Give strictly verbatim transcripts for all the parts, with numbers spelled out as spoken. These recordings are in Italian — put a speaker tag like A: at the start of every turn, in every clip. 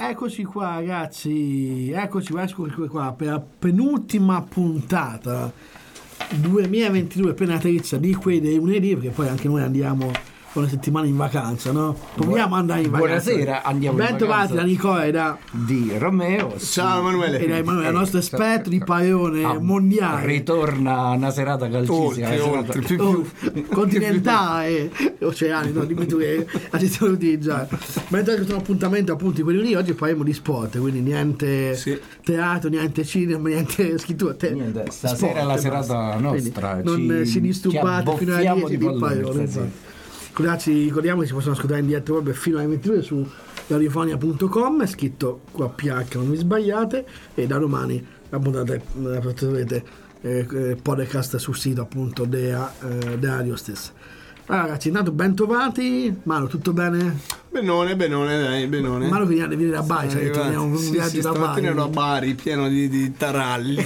A: Eccoci qua ragazzi, eccoci qua, eccoci qua per la penultima puntata duemilaventidue prenatalizia di quei dei lunedì, perché poi anche noi andiamo con le settimane in vacanza, no? Proviamo ad andare in vacanza.
B: Buonasera, andiamo in vacanza.
A: Bentrovati da Nicola e da
B: di Romeo.
C: Ciao Emanuele.
A: E da Emanuele, il nostro esperto di pallone ah, mondiale.
B: Ritorna una serata calcistica,
C: oltre,
B: una
C: oltre,
B: serata...
C: più,
A: più. Oh, continentale, oceani, no? Dimmi tu che la ci sono utilizzati. Mentre questo è un appuntamento appunto di quelli lì, oggi parliamo di sport, quindi niente sì. teatro, niente cinema, niente scrittura. Te,
B: niente, stasera sport, è la serata nostra.
A: Quindi non
B: ci,
A: si disturbate fino alle dieci di pallone. Ragazzi, ricordiamo che si possono ascoltare in diretta proprio fino alle ventidue su radiofonia punto com, è scritto qua P H, non vi sbagliate, e da domani la puntata la troverete eh, podcast sul sito appunto della, eh, della radio stessa. Allora, ragazzi, intanto ben trovati. Mano, tutto bene?
C: Benone, benone, dai, benone.
A: Mano che viene a venire da Bari, cioè, torniamo un
C: sì,
A: viaggio
C: sì,
A: da Bari.
C: ero a Bari, pieno di, di taralli.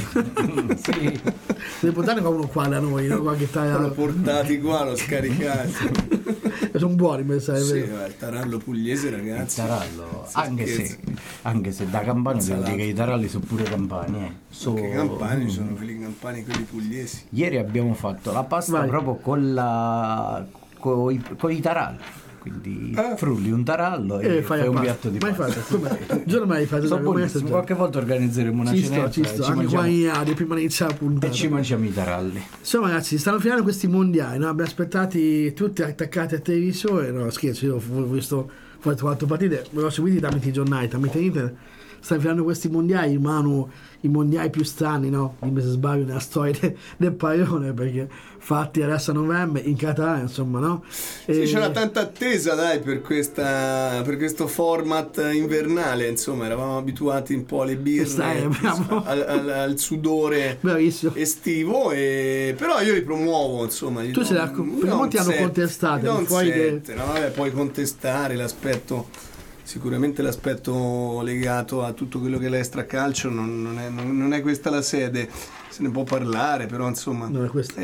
B: Sì.
A: Deve portare qualcuno qua da noi, no? Qualche
C: tarallo. L'ho portati qua, l'ho scaricato.
A: Sono buoni, mi sa,
C: sì, il tarallo pugliese, ragazzi.
B: Il tarallo, anche se, anche se da Campania devo dire che i taralli sono pure campani, eh. So...
C: Che campani, sono quelli campani e quelli pugliesi.
B: Ieri abbiamo fatto la pasta Vai. proprio con la con i, con i taralli. Quindi ah. frulli un tarallo e, e fai un piatto di pasta.
A: Mai giorno mai fatto
B: so buonissimo. Qualche volta organizzeremo una
A: ci
B: cenetta
A: sto, ci sto. Anche qua in Adi, prima di iniziare la puntata.
B: E ci mangiamo i taralli.
A: Insomma ragazzi, stanno finendo questi mondiali, no? Abbiamo aspettati tutti attaccati al televisore. No scherzo, io ho visto ho fatto quattro partite, me l'ho seguiti tramite i giornali, tramite internet. Stanno finendo questi mondiali, in mano i mondiali più strani, no? Dimmi se sbaglio nella storia de, del pallone, perché fatti adesso a novembre in Qatar, insomma, no?
C: E... Sì, c'era tanta attesa, dai, per questa per questo format invernale, insomma, eravamo abituati un po' alle birre, al, al, al sudore Bravissimo. estivo, e... però io li promuovo, insomma.
A: Tu sei d'accordo? Molti hanno contestato,
C: poi che... no, vabbè, puoi contestare l'aspetto. Sicuramente l'aspetto legato a tutto quello che è l'extracalcio non, non, è, non, non è questa la sede, se ne può parlare, però insomma
A: non è questa.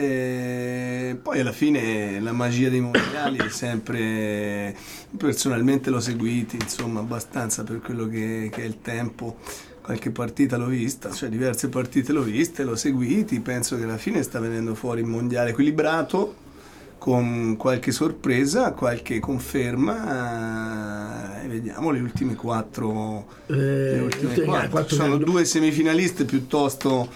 C: Eh, poi alla fine la magia dei mondiali è sempre, personalmente l'ho seguiti insomma abbastanza per quello che, che è il tempo. Qualche partita l'ho vista, cioè diverse partite l'ho viste, l'ho seguiti, penso che alla fine sta venendo fuori il mondiale equilibrato, con qualche sorpresa, qualche conferma, eh, e vediamo le ultime quattro, eh, le ultime quattro. quattro sono due semifinaliste piuttosto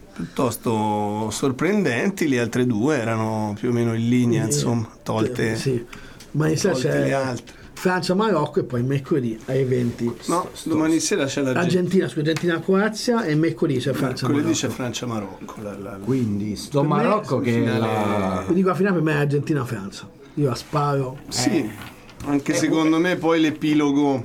C: piuttosto sorprendenti, le altre due erano più o meno in linea, insomma, tolte,
A: sì. Ma in sé c'è
C: le altre.
A: Francia, Marocco e poi mercoledì ai venti.
C: No, sto, domani sera c'è
A: l'Argentina, scusa, Argentina, Croazia e mercoledì c'è Francia.
C: Mercoledì c'è Francia, Marocco. La, la, la.
B: Quindi sto Marocco che
C: finale...
A: la... Quindi qua finale per me è Argentina, Francia. Io la sparo.
C: Sì, eh. anche eh, secondo eh. me poi l'epilogo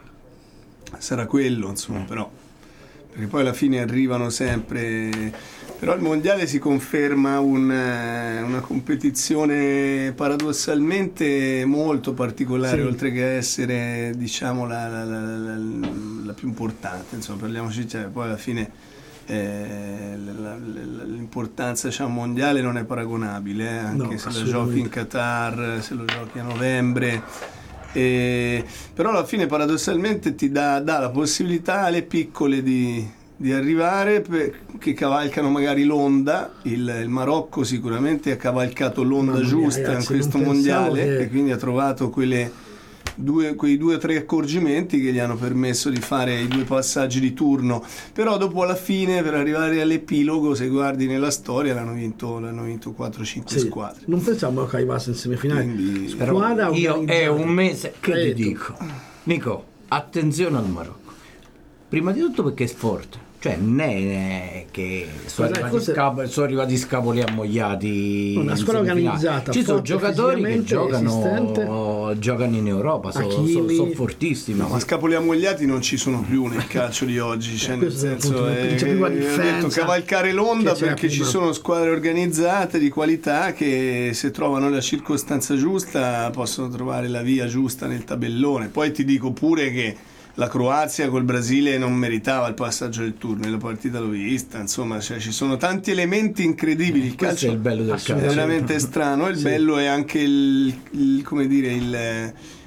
C: sarà quello, insomma, però perché poi alla fine arrivano sempre. Però il mondiale si conferma un, una competizione paradossalmente molto particolare, sì. oltre che essere, diciamo, la, la, la, la, la più importante, insomma, parliamoci, cioè, poi alla fine eh, la, la, l'importanza, diciamo, mondiale non è paragonabile, eh, anche no, se la giochi in Qatar, se lo giochi a novembre. Eh, però alla fine paradossalmente ti dà, dà la possibilità alle piccole di di arrivare, per, che cavalcano magari l'onda. Il, il Marocco sicuramente ha cavalcato l'onda Mamma giusta mia, ragazzi, in questo mondiale che... e quindi ha trovato quelle due, quei due o tre accorgimenti che gli hanno permesso di fare i due passaggi di turno. Però dopo, alla fine, per arrivare all'epilogo, se guardi nella storia, l'hanno vinto, l'hanno vinto quattro cinque sì. squadre.
A: Non pensiamo che arrivasse in semifinale.
B: Quindi, però io è un mese che Credo. ti dico, Nico, attenzione al Marocco, prima di tutto perché è forte. Cioè non è che sono arrivati, scap- sono arrivati scapoli ammogliati,
A: una squadra organizzata,
B: ci sono giocatori che giocano giocano in Europa, sono so, so fortissimi.
C: No, ma scapoli ammogliati non ci sono più nel calcio di oggi, cioè, nel senso è, c'è più difesa, detto, cavalcare l'onda perché ci sono squadre organizzate di qualità che, se trovano la circostanza giusta, possono trovare la via giusta nel tabellone. Poi ti dico pure che la Croazia col Brasile non meritava il passaggio del turno, la partita l'ho vista, insomma, cioè, ci sono tanti elementi incredibili. Il calcio
B: è il bello del calcio,
C: è veramente strano. Il sì. bello è anche il, il come dire il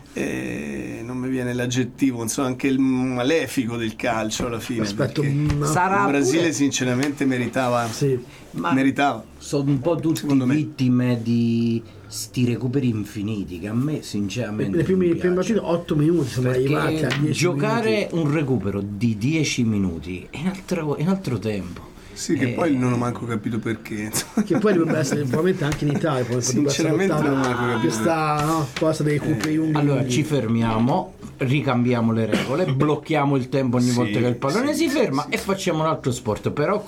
C: eh, non mi viene l'aggettivo, insomma anche il malefico del calcio alla fine.
A: Aspetto,
C: no.
B: Sarà
C: il Brasile
B: pure...
C: sinceramente meritava,
A: sì.
B: Ma
C: meritava.
B: Sono un po' tutti vittime di sti recuperi infiniti che a me sinceramente
A: le prime partite otto minuti sono arrivati a dieci
B: giocare
A: minuti.
B: Un recupero di dieci minuti in altro, in altro tempo.
C: Sì, che eh, poi non ho manco capito perché.
A: Che poi dovrebbe essere probabilmente anche in Italia. Poi
C: sinceramente non ho manco capito.
A: Questa no, cosa dei recuperi lunghi.
B: Allora ci fermiamo, ricambiamo le regole, blocchiamo il tempo ogni sì, volta che il pallone sì, si ferma sì, e facciamo un altro sport. Però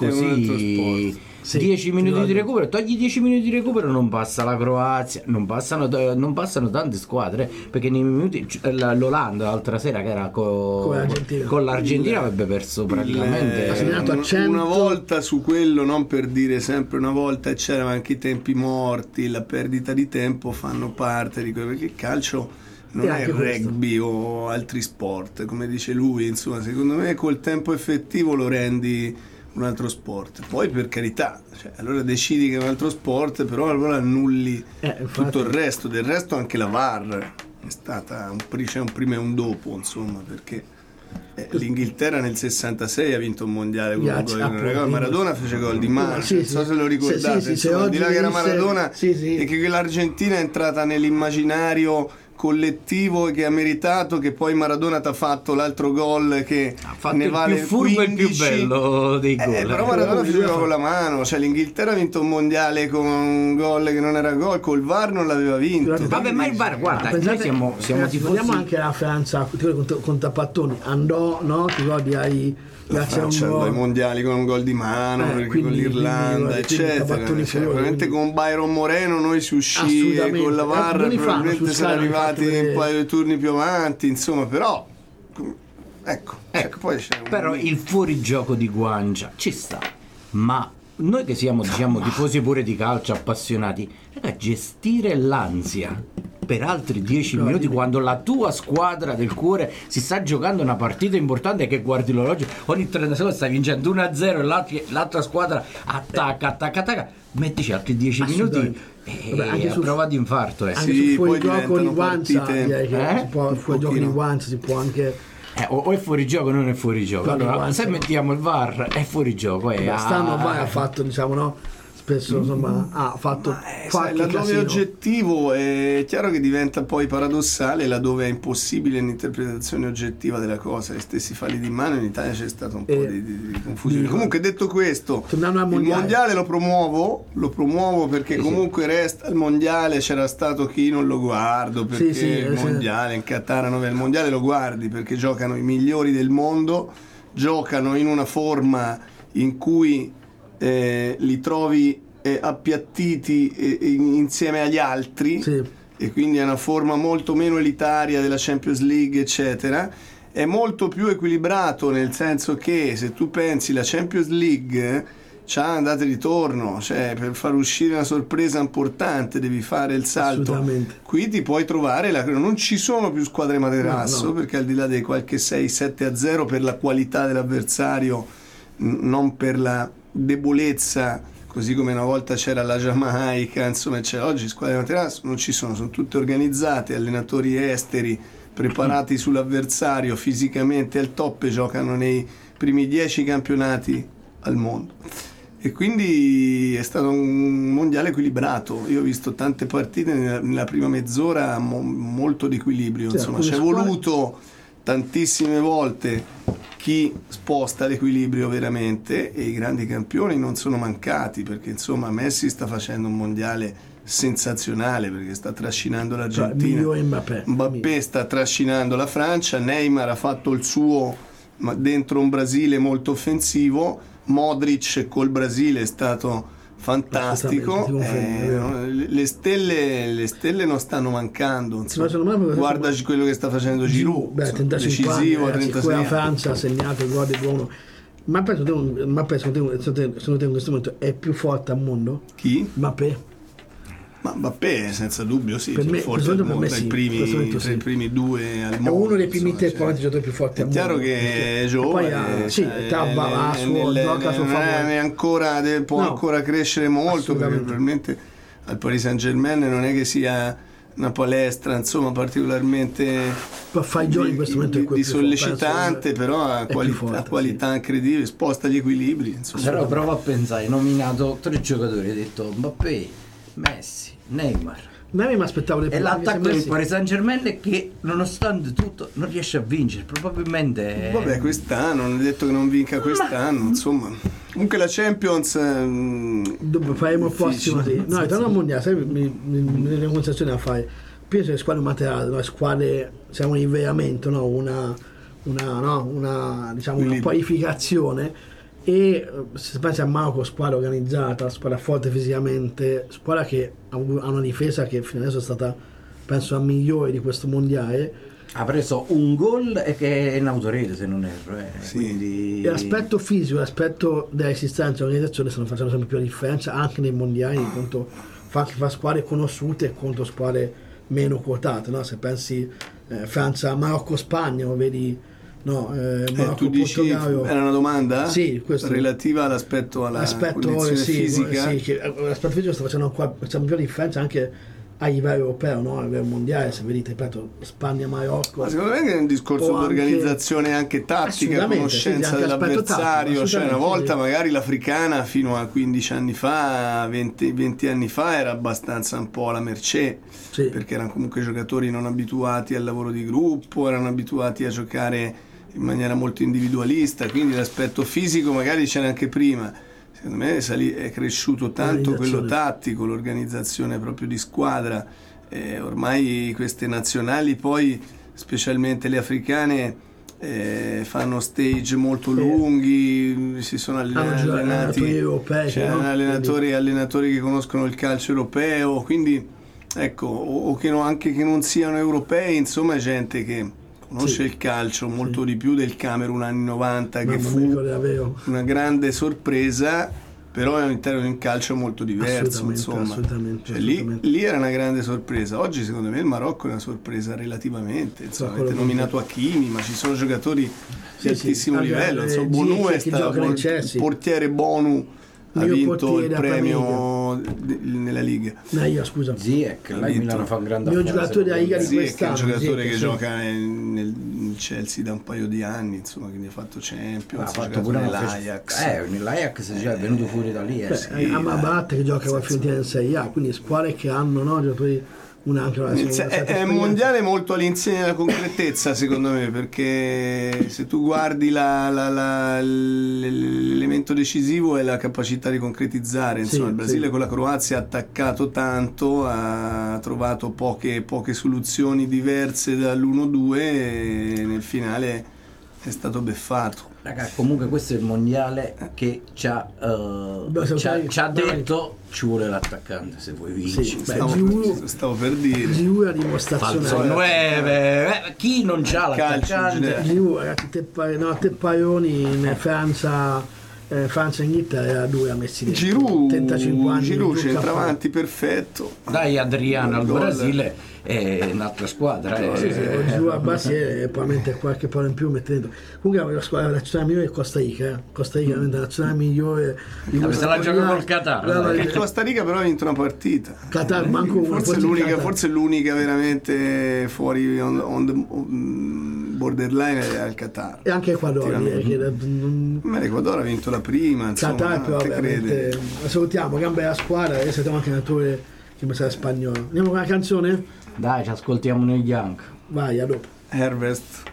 B: così sì, dieci minuti di recupero, togli dieci minuti di recupero, non passa la Croazia, non passano, non passano tante squadre, perché nei minuti l'Olanda l'altra sera che era co, con l'Argentina, con l'Argentina avrebbe perso praticamente
C: il, una volta su quello, non per dire sempre una volta, e c'erano anche i tempi morti, la perdita di tempo fanno parte di quello, perché il calcio non è il rugby o altri sport, come dice lui, insomma secondo me col tempo effettivo lo rendi un altro sport. Poi per carità, cioè, allora decidi che è un altro sport, però allora annulli eh, tutto il resto. Del resto anche la V A R è stata un, c'è un prima e un dopo, insomma, perché eh, l'Inghilterra nel sessantasei ha vinto un mondiale con un gol. Maradona fece gol di mano, sì, non so sì, se lo ricordate, sì, sì, insomma, al di là che era Maradona sì, sì. E che l'Argentina è entrata nell'immaginario collettivo e che ha meritato, che poi Maradona ti ha fatto l'altro gol che
B: ha fatto
C: ne
B: il
C: vale
B: più furbo e il più bello dei gol.
C: Eh, però Maradona faceva con la mano, cioè l'Inghilterra ha vinto un mondiale con un gol che non era gol, col V A R non l'aveva vinto.
B: Vabbè, ma il V A R, guarda, pensate, noi siamo, siamo tifosi.
A: Vediamo anche la Francia con Tapattoni, andò, no? Ti ricordi ai
C: la Francia ai mondiali con un gol di mano, eh, quindi, con l'Irlanda, quindi, eccetera. Quindi, cioè, probabilmente con Byron Moreno noi si uscì e con la V A R probabilmente siamo arrivati un le... paio di turni più avanti, insomma, però ecco,
B: ecco
C: poi c'è un...
B: però il fuorigioco di Guancia ci sta, ma noi che siamo diciamo tifosi pure di calcio appassionati, raga, gestire l'ansia per altri dieci no, minuti quando la tua squadra del cuore si sta giocando una partita importante, che guardi l'orologio ogni trenta secondi stai vincendo uno a zero e l'altra, l'altra squadra attacca attacca attacca, mettici altri dieci minuti e Vabbè, anche a prova di infarto eh.
A: Anche sì, fuori gioco di Guancia eh? fuori gioco di Guancia si può anche
B: Eh, o, o è fuori gioco o non è fuori gioco. Allora, se mettiamo il V A R è fuori gioco. Eh,
A: Quest'anno ah, ha fatto, diciamo, no? Spesso insomma ha fatto
C: eh, sai, laddove è oggettivo è chiaro che diventa poi paradossale, laddove è impossibile un'interpretazione oggettiva della cosa. Gli stessi falli di mano in Italia c'è stato un po' eh, di, di, di confusione. Comunque, detto questo, il mondiale. mondiale lo promuovo, lo promuovo perché sì, comunque sì. resta il mondiale. C'era stato chi non lo guardo perché sì, sì, il mondiale in Qatar, no, il mondiale lo guardi perché giocano i migliori del mondo, giocano in una forma in cui Eh, li trovi eh, appiattiti eh, insieme agli altri sì. E quindi è una forma molto meno elitaria della Champions League eccetera, è molto più equilibrato, nel senso che se tu pensi la Champions League c'ha andata e ritorno, cioè per far uscire una sorpresa importante devi fare il salto, qui ti puoi trovare la... non ci sono più squadre materasso no, no. perché al di là di qualche sei sette a zero per la qualità dell'avversario, n- non per la debolezza, così come una volta c'era la Giamaica, insomma c'è oggi squadre materasso non ci sono, sono tutte organizzate, allenatori esteri preparati sull'avversario fisicamente al top e giocano nei primi dieci campionati al mondo, e quindi è stato un mondiale equilibrato. Io ho visto tante partite nella, nella prima mezz'ora mo, molto di equilibrio, insomma c'è voluto tantissime volte chi sposta l'equilibrio veramente, e i grandi campioni non sono mancati, perché insomma Messi sta facendo un mondiale sensazionale perché sta trascinando l'Argentina,
A: cioè, Mbappé.
C: Mbappé sta trascinando la Francia, Neymar ha fatto il suo ma dentro un Brasile molto offensivo, Modric col Brasile è stato fantastico, eh, le stelle le stelle non stanno mancando, guarda quello che sta facendo Giroud,
A: beh, decisivo, la Francia ha segnato il gol di buono. Ma penso ma penso che in questo momento è più forte al mondo
C: chi?
A: Mbappé.
C: Ma Mbappé senza dubbio sì,
A: per me,
C: forse al mondo, tra, sì, i primi, tra sì. i primi due al mondo,
A: è uno dei primi tre giocatori più forti al
C: mondo. È chiaro che è giovane,
A: poi ha, sì, trabba suo, gioca a suo favore,
C: è ancora, deve, può no, ancora crescere molto, perché probabilmente al Paris Saint Germain non è che sia una palestra, insomma, particolarmente
A: fai giochi in questo momento
C: di,
A: è
C: di sollecitante, però ha qualità,
A: forte,
C: qualità
A: sì.
C: incredibile, sposta gli equilibri, insomma.
B: Però prova a pensare, hai nominato tre giocatori, hai detto Mbappé, Messi, Neymar.
A: Neymar mi aspettavo di più.
B: E l'attacco del Paris Saint-Germain è che nonostante tutto non riesce a vincere, probabilmente.
C: Vabbè, quest'anno non è detto che non vinca quest'anno, ma... insomma. Comunque la Champions
A: Dopo faremo il prossimo, sì. No, torno al mondiale, sai, mi, mi, mi, le conversazioni a fare. Penso che le squadre materiali, no, le squadre siamo in veramente, no, una una no, una diciamo una qualificazione. E se pensi a Marocco, squadra organizzata, squadra forte fisicamente, squadra che ha una difesa che fino adesso è stata, penso, la migliore di questo mondiale.
B: Ha preso un gol e che è in autorete, se non erro. Eh.
C: Sì.
A: Quindi... l'aspetto fisico, l'aspetto dell'esistenza dell'organizzazione stanno facendo sempre più la differenza anche nei mondiali, contro fa, fa squadre conosciute e contro squadre meno quotate, no? Se pensi eh, Francia, Marocco, Spagna, vedi. No, eh,
C: eh, tu dici, era una domanda?
A: Sì, questo
C: relativa all'aspetto alla
A: aspetto,
C: condizione
A: sì,
C: fisica.
A: Sì, che l'aspetto fisico sta facendo qua, c'è un po' di differenza anche a livello europeo, no? A livello mondiale, se vedete, ripeto, Spagna, Marocco.
C: Ma secondo me è un discorso di organizzazione anche, anche tattica, conoscenza sì, dell'avversario. Tattico, cioè una volta sì. magari l'africana fino a quindici anni fa, venti, venti anni fa era abbastanza un po' la mercé, sì. perché erano comunque giocatori non abituati al lavoro di gruppo, erano abituati a giocare in maniera molto individualista, quindi l'aspetto fisico magari c'era anche prima. Secondo me è cresciuto tanto quello tattico, l'organizzazione proprio di squadra. Eh, ormai queste nazionali poi, specialmente le africane, eh, fanno stage molto lunghi, si sono allenati,
A: allenatori europei,
C: c'erano no? allenatori, allenatori che conoscono il calcio europeo, quindi ecco, o, o che no, anche che non siano europei, insomma, gente che conosce sì. il calcio molto sì. di più del Camerun anni novanta, che fu una grande sorpresa, però all'interno di un calcio molto diverso, assolutamente, insomma. Assolutamente, cioè, assolutamente. Lì, lì era una grande sorpresa. Oggi secondo me il Marocco è una sorpresa relativamente, insomma, avete nominato Hakimi, ma ci sono giocatori sì, di altissimo sì. livello, insomma, Bonu è stato il portiere Bonu ha vinto il premio nella Liga.
A: No, io scusa.
B: Ziyech, là in Milano fa un grande
A: affare. Il mio giocatore della Liga di quest'anno.
C: È un giocatore
A: Ziyech,
C: che
A: sì.
C: gioca nel Chelsea da un paio di anni, insomma, quindi ha fatto Champions,
B: ha fatto pure
C: nell'Ajax.
B: Eh, nell'Ajax è venuto fuori da lì. Eh,
A: Beh, sì, Amrabat che gioca con la Fiorentina in Serie A, quindi squadre che hanno no, giocatori una, anche una,
C: una è, è un mondiale molto all'insegna della concretezza, secondo me, perché se tu guardi la, la, la, l'elemento decisivo è la capacità di concretizzare. Insomma, sì, il Brasile sì. con la Croazia ha attaccato tanto, ha trovato poche, poche soluzioni diverse dall'uno due e nel finale è stato beffato.
B: Raga, comunque questo è il mondiale che ci ha, uh, Beh, ci ha, ci ha detto ci vuole l'attaccante se vuoi vincere. Sì,
C: stavo, Giroud, stavo per dire
A: Giroud la dimostrazione
B: nueve, chi non c'ha l'attaccante?
A: Giroud, ragazzi, te, no, te Paioni in Francia eh, Francia e Inghilterra due ha messi dentro
C: Giroud,
A: trentacinque anni
C: Giroud centravanti perfetto.
B: Dai Adriano al Brasile è un'altra squadra.
A: No,
B: eh.
A: sì, sì, giù a base e probabilmente qualche palla in più mettendo. Comunque la squadra la nazionale migliore è Costa Rica, eh. Costa Rica è la nazionale migliore di
B: mm. se la gioca col Qatar.
C: La, la, il Costa Rica però ha vinto una partita.
A: Qatar manco una,
C: forse, l'unica, Qatar. forse l'unica veramente fuori on, on the on borderline è il Qatar.
A: E anche Ecuador.
C: Ma l'Ecuador ha vinto la prima, insomma,
A: Qatar però ovviamente. Salutiamo, gambe alla squadra e salutiamo anche l'allenatore che mi sa spagnolo. Andiamo con la canzone?
B: Dai, ci ascoltiamo Neil Young.
A: Vai, a dopo.
C: Harvest.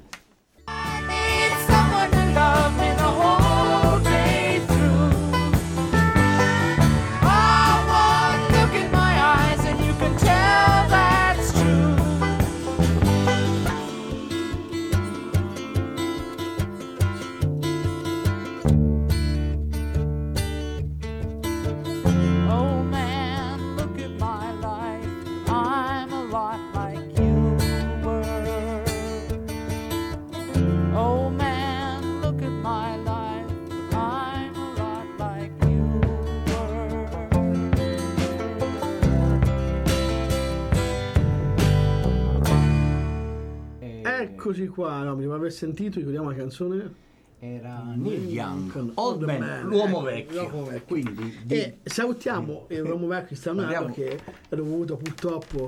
A: Eccoci qua, no, mi devo aver sentito, ricordiamo la canzone.
B: Era Neil Young, Old, Old Man, Man, l'uomo vecchio. L'uomo vecchio. Quindi,
A: e salutiamo l'uomo vecchio Cristiano Ronaldo che è dovuto purtroppo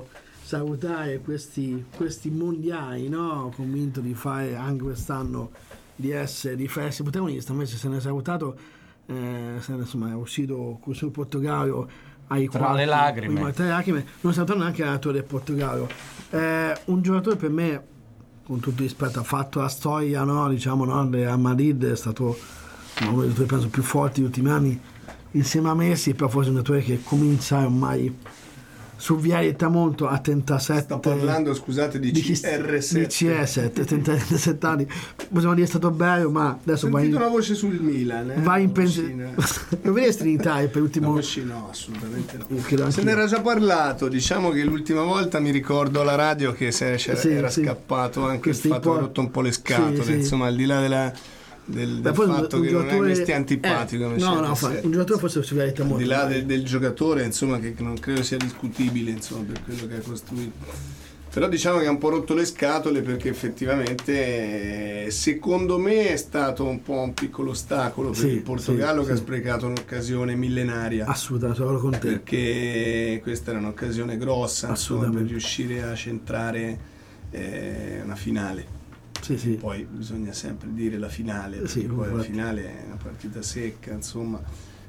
A: salutare questi, questi mondiali, no? Convinto di fare anche quest'anno di essere di fare essere protagonista, invece se ne è salutato, eh, se ne, insomma è uscito sul Portogallo ai
B: tra
A: quarti,
B: le lacrime,
A: tra le lacrime, non salutando neanche l'allenatore del Portogallo, eh, un giocatore per me, con tutto rispetto, ha fatto la storia, no? Diciamo, no? del Madrid, è stato uno dei giocatori penso più forti degli ultimi anni insieme a Messi, però forse un giocatore che comincia ormai su Viale del Tramonto a trentasette,
C: sto parlando scusate di, di C R sette,
A: di C R sette, trentasette anni, possiamo dire è stato bello, ma adesso
C: ho
A: vai
C: sentito
A: in,
C: una voce sul Milan, eh?
A: vai in pensione. Non vedresti in Italia per l'ultimo
C: no, no, assolutamente no. Se ne era già parlato, diciamo che l'ultima volta mi ricordo alla radio che se sì, era sì. scappato anche Questi il fatto che ha rotto un po' le scatole, sì, insomma sì. Al di là della del, del fatto un che giocatore, non è mestia antipatico,
A: eh, no, no, fa, un giocatore forse si vede molto
C: al di là del, del giocatore, insomma, che non credo sia discutibile, insomma, per quello che ha costruito, però diciamo che ha un po' rotto le scatole perché effettivamente secondo me è stato un po' un piccolo ostacolo per sì, il Portogallo sì, che sì. ha sprecato un'occasione millenaria,
A: assolutamente, sono con te,
C: perché questa era un'occasione grossa, insomma, per riuscire a centrare eh, una finale.
A: Sì, sì.
C: Poi bisogna sempre dire la finale, sì, poi infatti. La finale è una partita secca, insomma.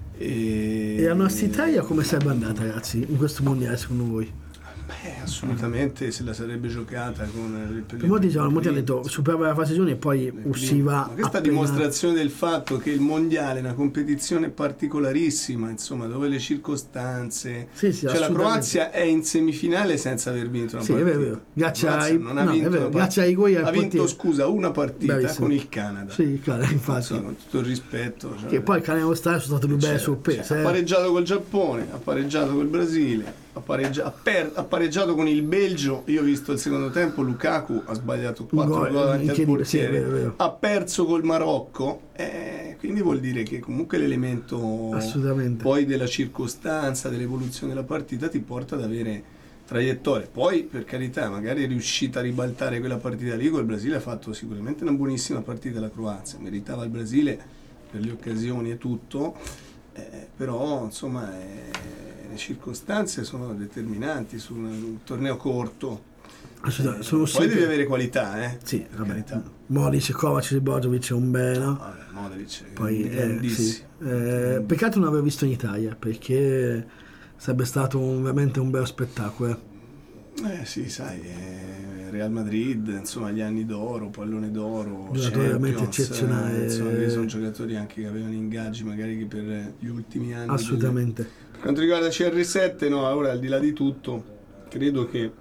C: E,
A: e la nostra Italia come sarebbe andata, ragazzi, in questo mondiale secondo voi?
C: Beh, assolutamente se la sarebbe giocata con
A: il molti dicevano, molti hanno detto superava la fase gironi e poi usciva.
C: Ma questa appena... dimostrazione del fatto che il mondiale è una competizione particolarissima, insomma, dove le circostanze,
A: sì, sì,
C: cioè la Croazia è in semifinale senza aver vinto una
A: sì,
C: partita.
A: È vero, grazie ai
C: non ha no, vinto
A: vero, grazie ai gol
C: ha vinto scusa una partita
A: Bravissimo.
C: Con il Canada.
A: Sì, il Canada, infatti.
C: Sì, con tutto il rispetto. Cioè,
A: che poi il Canada e l'Australia sono state più belle sorprese.
C: Cioè,
A: eh.
C: Ha pareggiato col Giappone, ha pareggiato col Brasile. Ha pareggiato, ha, per, ha pareggiato con il Belgio. Io ho visto il secondo tempo, Lukaku ha sbagliato quattro gol davanti al portiere, sì, vero, vero. Ha perso col Marocco, eh, quindi vuol dire che comunque l'elemento poi della circostanza, dell'evoluzione della partita ti porta ad avere traiettorie. Poi per carità, magari è riuscita a ribaltare quella partita lì, col Brasile ha fatto sicuramente una buonissima partita la Croazia, meritava il Brasile per le occasioni e tutto, eh, però insomma è, le circostanze sono determinanti su un, un torneo corto. Eh,
A: sono
C: poi devi avere qualità, eh?
A: Sì, vabbè. Modric, Kovacic, Brozovic è un bene, no?
C: Vabbè, Modric
A: poi eh, sì. eh, peccato non aver visto in Italia, perché sarebbe stato un, veramente un bel spettacolo.
C: Eh, eh sì, sai, eh, Real Madrid, insomma, gli anni d'oro, pallone d'oro,
A: giocatori veramente eccezionali.
C: Eh, insomma, sono giocatori anche che avevano ingaggi magari che per gli ultimi anni.
A: Assolutamente.
C: Delle... Per quanto riguarda C R sette, no, ora al di là di tutto, credo che,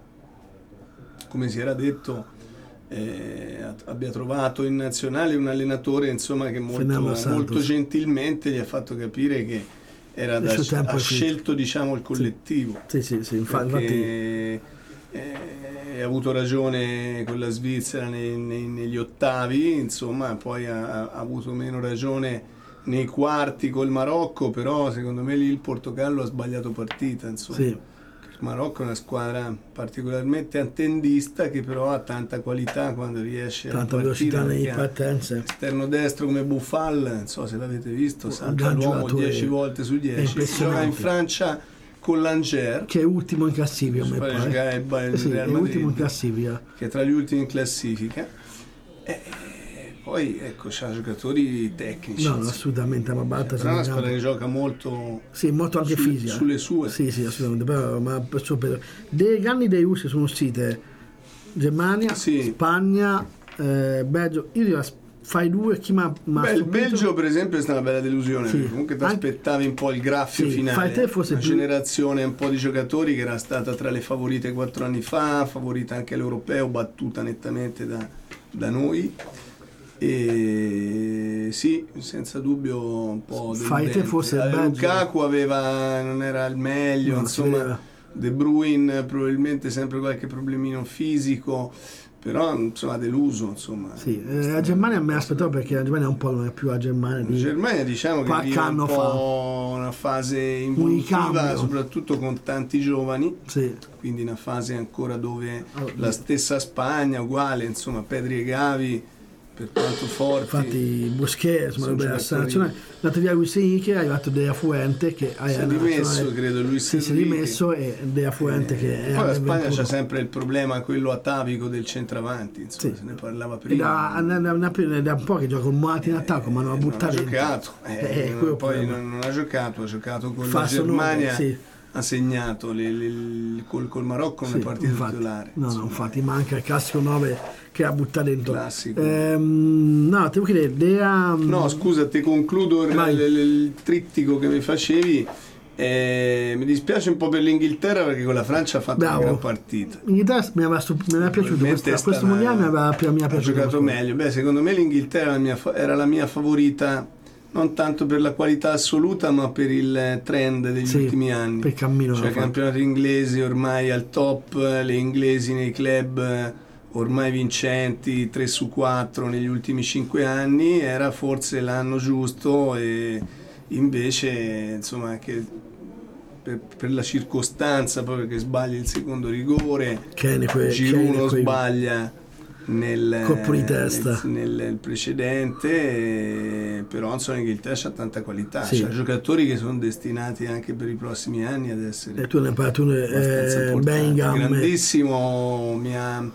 C: come si era detto, eh, abbia trovato in nazionale un allenatore, insomma, che molto, molto gentilmente gli ha fatto capire che era da, ha scelto, diciamo, il collettivo.
A: Sì, sì, sì, infatti.
C: Perché, eh, ha avuto ragione con la Svizzera nei, nei, negli ottavi, insomma, poi ha, ha avuto meno ragione nei quarti col Marocco, però secondo me lì il Portogallo ha sbagliato partita, insomma.
A: Sì.
C: Il Marocco è una squadra particolarmente attendista che però ha tanta qualità quando riesce
A: tanta a velocità nelle partenze.
C: Esterno destro come Buffal, non so se l'avete visto, salta l'uomo dieci volte su dieci, gioca in Francia con l'Angers,
A: che è ultimo in classifica, mi pare.
C: Giocare il Bayern
A: sì,
C: Real
A: è
C: Madrid,
A: ultimo in classifica,
C: che è tra gli ultimi in classifica. E poi ecco, c'ha giocatori tecnici.
A: No, no, assolutamente, ma batta.
C: È una squadra che gioca molto.
A: Sì, molto anche
C: su,
A: fisica.
C: Sulle sue.
A: Sì, sì, assolutamente. Però, ma per, dei grandi dei russi sono uscite Germania, sì. Spagna, eh, Belgio. Io direi fai due, chi mi ha
C: Beh, il Belgio per esempio è stata una bella delusione, sì. Comunque ti aspettavi un po' il graffio sì, finale, te fosse una più... generazione, un po' di giocatori che era stata tra le favorite quattro anni fa, favorita anche all'Europeo, battuta nettamente da, da noi. E sì, senza dubbio un po'
A: fai te fosse il
C: Lukaku aveva, non era il meglio, no, insomma De Bruyne probabilmente sempre qualche problemino fisico, però insomma deluso, insomma.
A: Sì, eh, la Germania mi aspettavo, perché la Germania un po' non è più la Germania di
C: la Germania, diciamo che vive un po' fa. Una fase involutiva, soprattutto con tanti giovani,
A: sì.
C: Quindi una fase ancora dove oh, la stessa Spagna uguale, insomma, Pedri e Gavi per quanto forti.
A: Infatti Busquets, ma la nazionale, è andato via Luis Enrique, è arrivato De La Fuente che
C: si è dimesso, credo Luis
A: sì, si è dimesso e De La Fuente eh, che è
C: poi la Spagna c'ha sempre il problema quello atavico del centravanti, insomma, sì. Se ne parlava prima.
A: Da, da, da, da un po' che gioca con Morati in attacco, ma non ha buttato.
C: Non ha giocato, eh, eh, non, poi non, non ha giocato, ha giocato con Fa la Germania. Nome, sì. Ha segnato le, le, le, col, col Marocco una sì, partita titolare.
A: No, no, infatti manca il classico nove che ha buttato dentro.
C: Classico.
A: Ehm, no, devo chiedere, Dea...
C: No, scusa, ti concludo il, il, il trittico che mi facevi. Eh, mi dispiace un po' per l'Inghilterra perché con la Francia ha fatto Bravo. una gran partita.
A: L'Inghilterra mi aveva, stup- mi aveva piaciuto, questo, questo mondiale mi aveva, mi aveva piaciuto.
C: Ha giocato meglio. Beh, secondo me l'Inghilterra era la mia, era la mia favorita. Non tanto per la qualità assoluta, ma per il trend degli sì, ultimi anni.
A: Per il cammino.
C: Cioè, campionati inglesi ormai al top, le inglesi nei club ormai vincenti, tre su quattro negli ultimi cinque anni, era forse l'anno giusto e invece, insomma, anche per, per la circostanza, poi perché sbaglia il secondo rigore, Giroud sbaglia nel
A: colpo di testa
C: nel, nel precedente, eh, però insomma l'Inghilterra c'ha tanta qualità, sì. C'ha giocatori che sono destinati anche per i prossimi anni ad essere
A: e tu ne parli, tu ne, eh, Bellingham
C: grandissimo mia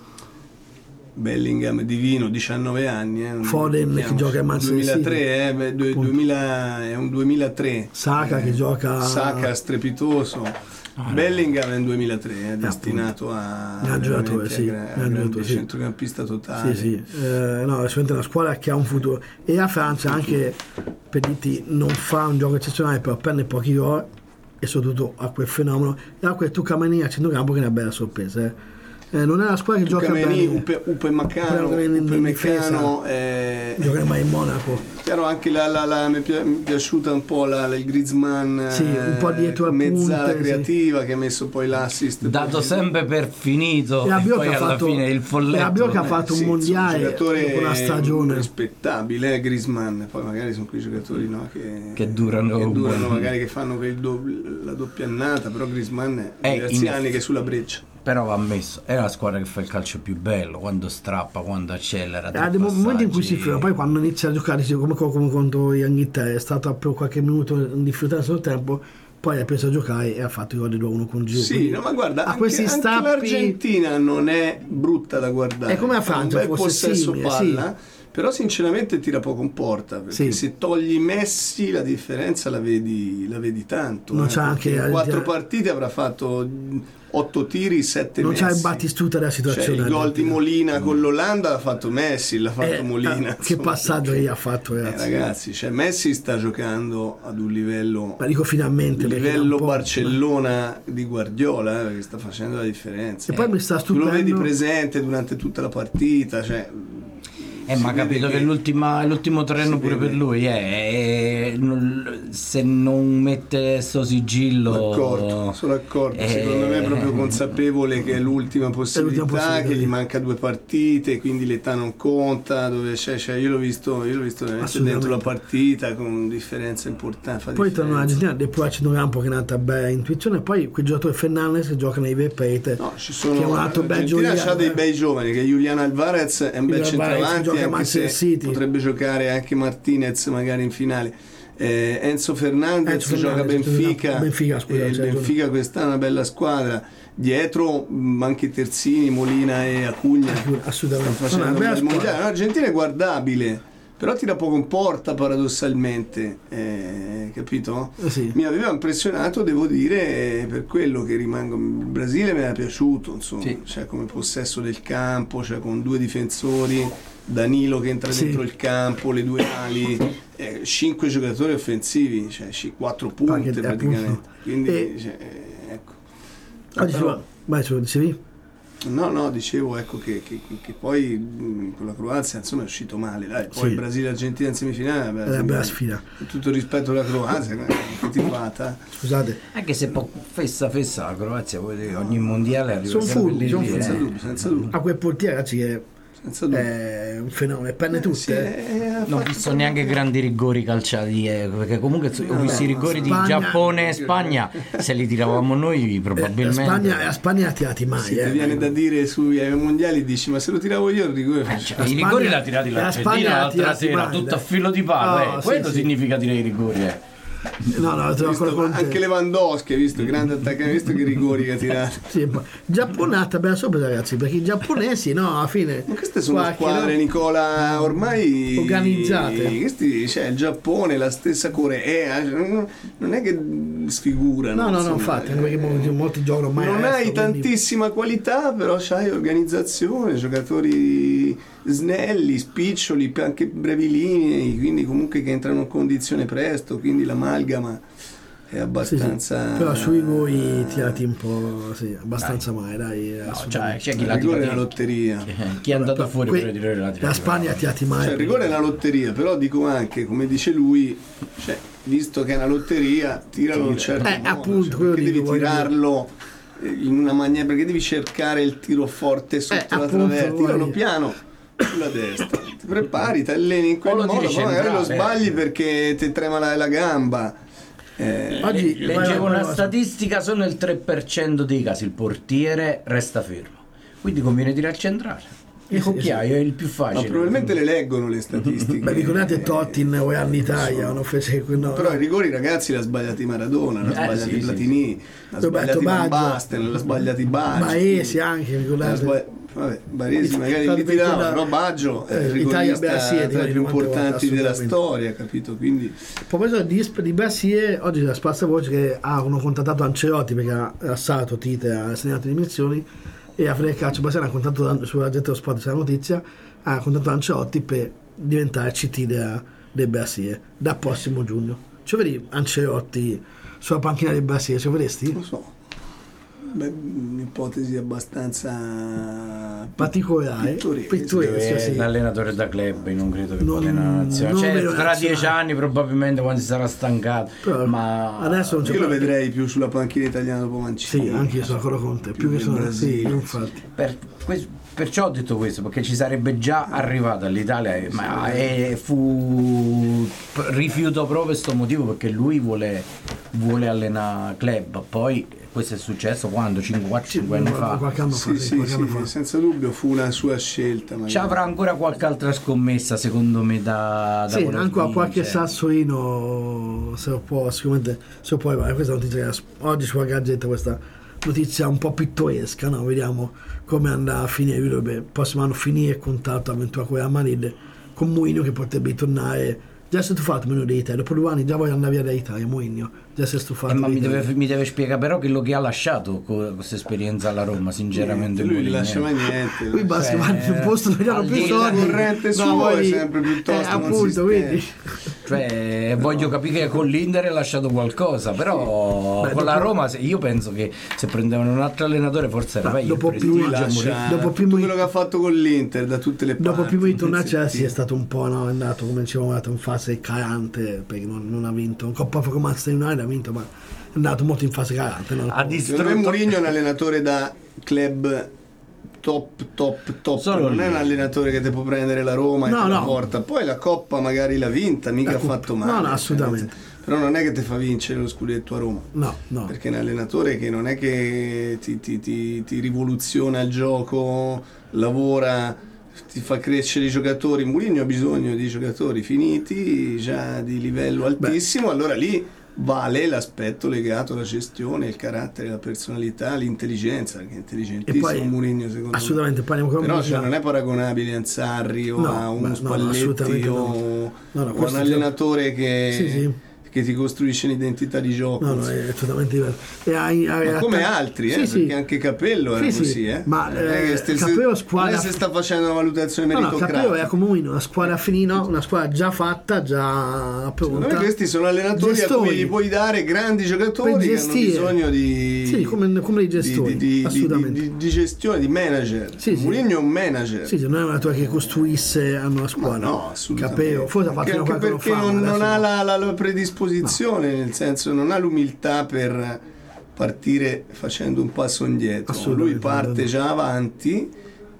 C: Bellingham divino, diciannove anni, eh,
A: Foden che gioca a Manchester
C: duemilatré, eh, duemila, è un duemilatré,
A: Saka eh, che gioca
C: Saka strepitoso. Ah, Bellingham è nel duemilatré, è destinato a
A: un giocatore, sì,
C: a, a grande sì. centrocampista totale.
A: Sì, sì. Eh, no, è sicuramente una squadra che ha un futuro. E la Francia anche, per dirti, non fa un gioco eccezionale, però prende pochi gol e soprattutto ha quel fenomeno. E ha quel Tucameni a centrocampo che è una bella sorpresa. Eh. Eh, non è una squadra che
C: Tucameni,
A: gioca bene.
C: Upe, Upe Maccano, Upe Meccano eh,
A: gioca mai in Monaco.
C: Chiaro, anche la, la, la, mi è piaciuta un po' la, la, il Griezmann,
A: sì, un po' dietro
C: eh, mezzala
A: punte,
C: creativa
A: sì.
C: Che ha messo poi l'assist,
B: dato sempre per finito
A: e,
B: e poi alla
A: fatto,
B: fine il folletto.
A: E Rabiot ha fatto
C: eh,
A: un
C: sì,
A: mondiale
C: un giocatore
A: dopo una stagione
C: rispettabile, eh, Griezmann. Poi magari sono quei giocatori, no, che,
B: che durano,
C: che durano magari che fanno quel do, la doppia annata, però Griezmann è diversi anni che è sulla breccia.
B: Però va ammesso, è la squadra che fa il calcio più bello, quando strappa, quando accelera.
A: Ha dei momenti in cui si ferma, poi quando inizia a giocare come, come contro l'Inghilterra è stato per qualche minuto in difficoltà sul tempo, poi ha preso a giocare e ha fatto i gol di due a uno con Giroud.
C: Sì, no, ma guarda, anche,
A: questi
C: anche
A: stappi...
C: l'Argentina non è brutta da guardare.
A: È come la Francia,
C: un bel
A: forse
C: possesso
A: simile,
C: palla,
A: sì.
C: Però sinceramente tira poco in porta, perché sì. Se togli Messi la differenza la vedi, la vedi tanto.
A: Non
C: eh,
A: c'è anche
C: in quattro partite avrà fatto otto tiri, sette
A: non
C: Messi.
A: Non c'è il battistuta della situazione.
C: Cioè, il gol di Molina con l'Olanda l'ha fatto Messi, l'ha fatto
A: eh,
C: Molina.
A: Eh, che passaggio che gli ha fatto, ragazzi.
C: Eh, ragazzi, cioè Messi sta giocando ad un livello,
A: ma dico finalmente,
C: livello Barcellona di Guardiola, eh, perché sta facendo la differenza.
A: E poi mi sta stupendo.
C: Tu lo vedi presente durante tutta la partita, cioè
B: Eh, ma ha capito che, che l'ultima, l'ultimo treno pure vede. Per lui è, è, non, se non mette sto sigillo.
C: D'accordo, sono d'accordo. È, secondo me è proprio consapevole che è l'ultima possibilità, l'ultima possibilità, che gli manca due partite, quindi l'età non conta. Dove c'è, c'è, io l'ho visto, io l'ho visto dentro la partita con differenza importante.
A: Poi torna l'Argentina, poi c'è un campo che è nata bella intuizione, e poi quel giocatore Fernandez che gioca nei Vepete.
C: No, ci sono. Che è un altro bel giocatore. L'Argentina ha dei bei giovani, che Julian Alvarez è un bel centravanti. Anche se
A: City.
C: Potrebbe giocare anche Martinez magari in finale. eh, Enzo Fernandez
A: Enzo
C: gioca
A: Fernandez,
C: Benfica,
A: Benfica, scusa,
C: eh, il Benfica quest'anno è una bella squadra. Dietro anche Terzini, Molina e Acugna
A: assolutamente
C: stanno facendo un bel mondiale. L'Argentina è guardabile, però tira poco in porta paradossalmente, eh, capito?
A: Eh sì.
C: Mi aveva impressionato, devo dire, per quello che rimango. Il Brasile mi era piaciuto, insomma, sì. Cioè come possesso del campo, cioè con due difensori, Danilo che entra
A: sì.
C: dentro il campo, le due ali, eh, cinque giocatori offensivi, cioè quattro punte
A: Perché,
C: praticamente.
A: Appunto.
C: Quindi,
A: e...
C: cioè, ecco.
A: Ah, però... Vai, ce lo dicevi?
C: No, no, dicevo ecco che, che, che poi mh, con la Croazia insomma è uscito male, dai, poi
A: sì.
C: Brasile e Argentina in semifinale, vabbè,
A: è una bella sfida.
C: Con tutto il rispetto alla Croazia, che ti fatta.
A: Scusate.
B: Anche se po- fessa fessa la Croazia, vuol dire, ogni mondiale arriva
A: sono furbi,
B: lì,
A: sono
B: lì,
C: senza
B: eh.
C: dubbio, senza dubbio.
A: A quel portiere ragazzi che è un fenomeno, penne tutte. Sì,
B: è... non ho visto neanche grandi rigori calciati, eh, perché comunque ho visto i rigori Spagna... di Giappone e Spagna, se li tiravamo noi probabilmente.
A: Eh, Spagna, a Spagna ha tirati mai.
C: Sì,
A: eh,
C: ti viene da dire sui mondiali, dici ma se lo tiravo io il rigore
B: eh, cioè, i rigori l'ha tirati l'Argentina l'altra sera, mai, tutto a filo di palo, oh, eh. Quello sì, significa tirare i rigori, eh.
A: No, no,
C: visto, anche Lewandowski, hai visto, grande attaccante, visto che rigori che ha tirato.
A: Sì, Giapponata bella sopra, ragazzi, perché i giapponesi, no, alla fine.
C: Ma queste sono squadre, no? Nicola, ormai
A: organizzate.
C: Questi, cioè, il Giappone, la stessa Corea, non è che sfigurano.
A: No, no, no, infatti, anche perché molti, molti giocano mai.
C: Non
A: resto,
C: hai
A: quindi...
C: tantissima qualità, però c'hai organizzazione, giocatori snelli, spiccioli, anche brevilinei, quindi comunque che entrano in condizione presto, quindi l'amalgama è abbastanza.
A: Sì, sì. Però sui gol tirati un po', sì, abbastanza dai. mai, dai.
B: No, cioè, c'è chi
C: il rigore è una lotteria.
B: Chi è andato fuori
A: que-
B: per tirare la
A: La Spagna ha tirati mai.
C: Cioè, il rigore è una lotteria, però dico anche, come dice lui, cioè, visto che è una lotteria, tiralo in un certo
A: eh,
C: modo,
A: appunto,
C: cioè, perché devi
A: dico,
C: tirarlo in una maniera, perché devi cercare il tiro forte sotto
A: eh,
C: la traversa, tiralo piano sulla destra, ti prepari, ti alleni in quel modo, poi magari lo sbagli perché ti trema la, la gamba.
B: Eh, Oggi leggevo una statistica, sono il tre per cento dei casi il portiere resta fermo, quindi conviene tirare al centrale. Il cucchiaio è il più facile.
C: Ma probabilmente le leggono le statistiche.
A: Beh, ricordate Totti in all'Italia, non fece no,
C: però
A: no.
C: i rigori, ragazzi, l'ha sbagliati Maradona, l'ha
B: eh,
C: sbagliati
B: sì,
C: Platini,
B: sì.
C: l'ha sbagliati Van Basten, l'ha sbagliati Baggio.
A: Baesi anche, ricordate.
C: Sbagli... Vabbè, Baresi magari li tirava, però Baggio è il rigorista tra i più importanti della storia, capito? Quindi
A: a proposito di, di Bassie, oggi la spazza voce che hanno contattato Ancelotti perché ha lasciato Tite ha segnato le dimissioni, e a Fede Calcio Bassi ha contattato sulla Gazzetta dello Sport, c'è la notizia, ha contattato Ancelotti per diventare C T della, del Bassie da prossimo giugno. Ci vedi Ancelotti sulla panchina del Bassie, ci vedresti?
C: Non lo so. Beh, un'ipotesi abbastanza
A: particolare, pittoresca, sì.
B: L'allenatore da club, non credo che non, non cioè, tra dieci anni probabilmente quando si sarà stancato. Però ma
A: adesso non c'è
C: io lo vedrei più sulla panchina italiana dopo Mancini.
A: Sì, anche io sono ancora con te, più, più che sono sì, infatti.
B: Per, questo, perciò ho detto questo, perché ci sarebbe già arrivato all'Italia, ma è, fu rifiuto proprio questo motivo, perché lui vuole, vuole allenare club, poi questo è successo quando? cinque anni fa?
A: Qualche anno
C: sì,
A: fa,
C: sì,
A: qualche
C: sì,
A: anno
C: sì,
A: fa.
C: Senza dubbio fu una sua scelta.
B: Ci avrà ancora qualche altra scommessa secondo me da, da
A: sì, ancora qualche sassolino se lo può, sicuramente se lo può, questa notizia oggi sulla Gazzetta, questa notizia un po' pittoresca, no? Vediamo come andrà a finire. Lui dovrebbe prossimo anno finire il contratto avventura con la Madrid, con Mourinho che potrebbe tornare. Già si è stufato meno dell'Italia, dopo due anni già voglio andare via dall'Italia, Mourinho già si è stufato.
B: Eh, ma mi deve, mi deve spiegare però che lo che ha lasciato con questa esperienza alla Roma, sinceramente.
C: Niente, lui non lascia mai niente.
A: Lui basta, ma un posto non gli hanno più soldi.
C: Il corrente suo no, è sempre piuttosto
A: eh, appunto, quindi.
B: Cioè, no. Voglio capire che con l'Inter ha lasciato qualcosa, però Beh, con dopo... la Roma se, io penso che se prendevano un altro allenatore forse era meglio.
A: Dopo più lascia, dopo più
C: tutto quello che ha fatto con l'Inter da tutte le parti.
A: Dopo prima di tornare Chelsea è stato un po' no, è andato come dicevamo in fase calante, perché non, non ha vinto. Un Coppa come Manchester United ha vinto, ma è andato molto in fase calante. No?
B: Ha
C: Secondo me Mourinho è un allenatore da club top top top,
B: Solo
C: non
B: lì.
C: È un allenatore che ti può prendere la Roma
A: no,
C: e te
A: no.
C: la porta. Poi la Coppa magari l'ha vinta, mica ha fatto male.
A: No, no, assolutamente.
C: Però non è che ti fa vincere lo scudetto a Roma.
A: No, no.
C: Perché è un allenatore che non è che ti, ti, ti, ti rivoluziona il gioco, lavora, ti fa crescere i giocatori. Mourinho ha bisogno di giocatori finiti, già di livello altissimo. Beh. Allora lì vale l'aspetto legato alla gestione, il carattere, la personalità, l'intelligenza, che è intelligentissimo Mourinho secondo
A: assolutamente,
C: me. Però cioè, non è paragonabile a Sarri o no, a un beh, Spalletti no, o, no, no, o un allenatore che,
A: sì, sì.
C: che ti costruisce un'identità di gioco.
A: No, no, è totalmente diverso. E hai, hai,
C: ma come altri, eh,
A: sì,
C: perché
A: sì.
C: anche Capello era
A: sì,
C: così,
A: sì.
C: eh.
A: Ma
C: eh,
A: eh,
C: se,
A: Capello squadra
C: non è se sta facendo una valutazione meritocratica.
A: No, no, Capello è come una squadra finita, una squadra già fatta, già pronta.
C: Questi sono allenatori gestori. A cui gli puoi dare grandi giocatori che hanno bisogno di
A: sì, come, come i gestori,
C: di, di,
A: assolutamente.
C: Di, di, di gestione, di manager.
A: Sì,
C: Mourinho
A: sì.
C: è un manager.
A: Sì, sì, non è un allenatore che costruisse una squadra. Ma
C: no, assolutamente.
A: Capello, forse ha fatto
C: anche, anche perché
A: fa,
C: non, non ha
A: no.
C: la, la, la predisposizione, no. Nel senso non ha l'umiltà per partire facendo un passo indietro. Lui parte già avanti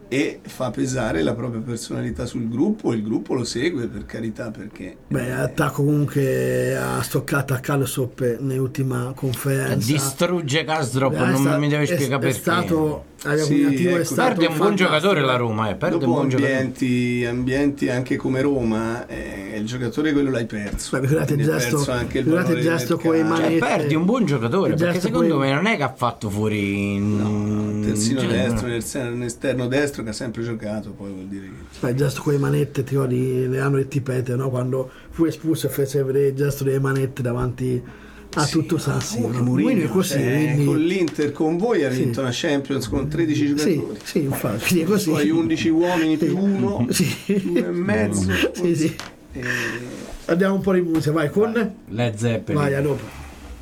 C: e fa pesare la propria personalità sul gruppo, e il gruppo lo segue, per carità, perché
A: beh, attacco comunque a stoccata a Kalsop nell'ultima conferenza,
B: distrugge Karsdorp, non
A: sta,
B: mi deve spiegare
A: perché
B: è
A: stato,
C: sì, ecco,
A: è stato
B: perde un buon giocatore la Roma, eh, perde
C: dopo
B: un buon
C: ambienti, ambienti anche come Roma, eh, il giocatore quello l'hai perso.
A: Beh, guardate il gesto,
C: anche il
A: guardate il gesto con le manette,
B: cioè, perdi un buon giocatore, perché secondo
A: coi...
B: me non è che ha fatto fuori
C: no, terzino
B: cioè,
C: destro, nel, nel esterno destro che ha sempre giocato, poi vuol dire che
A: beh, il gesto con le manette, ti ricordi Leandro e Tipete, no? Quando fu espulso e fece vedere il gesto delle manette davanti a sì, tutto San Siro, no?
C: Mourinho,
A: così,
C: eh,
A: quindi...
C: con l'Inter, con voi ha vinto sì. una Champions con tredici giocatori,
A: sì, sì, infatti, è così.
C: Poi undici uomini più uno,
A: sì.
C: due e mezzo,
A: sì, sì.
C: E...
A: andiamo un po' di musica, vai con
B: Led Zeppelin.
A: Vai, a dopo.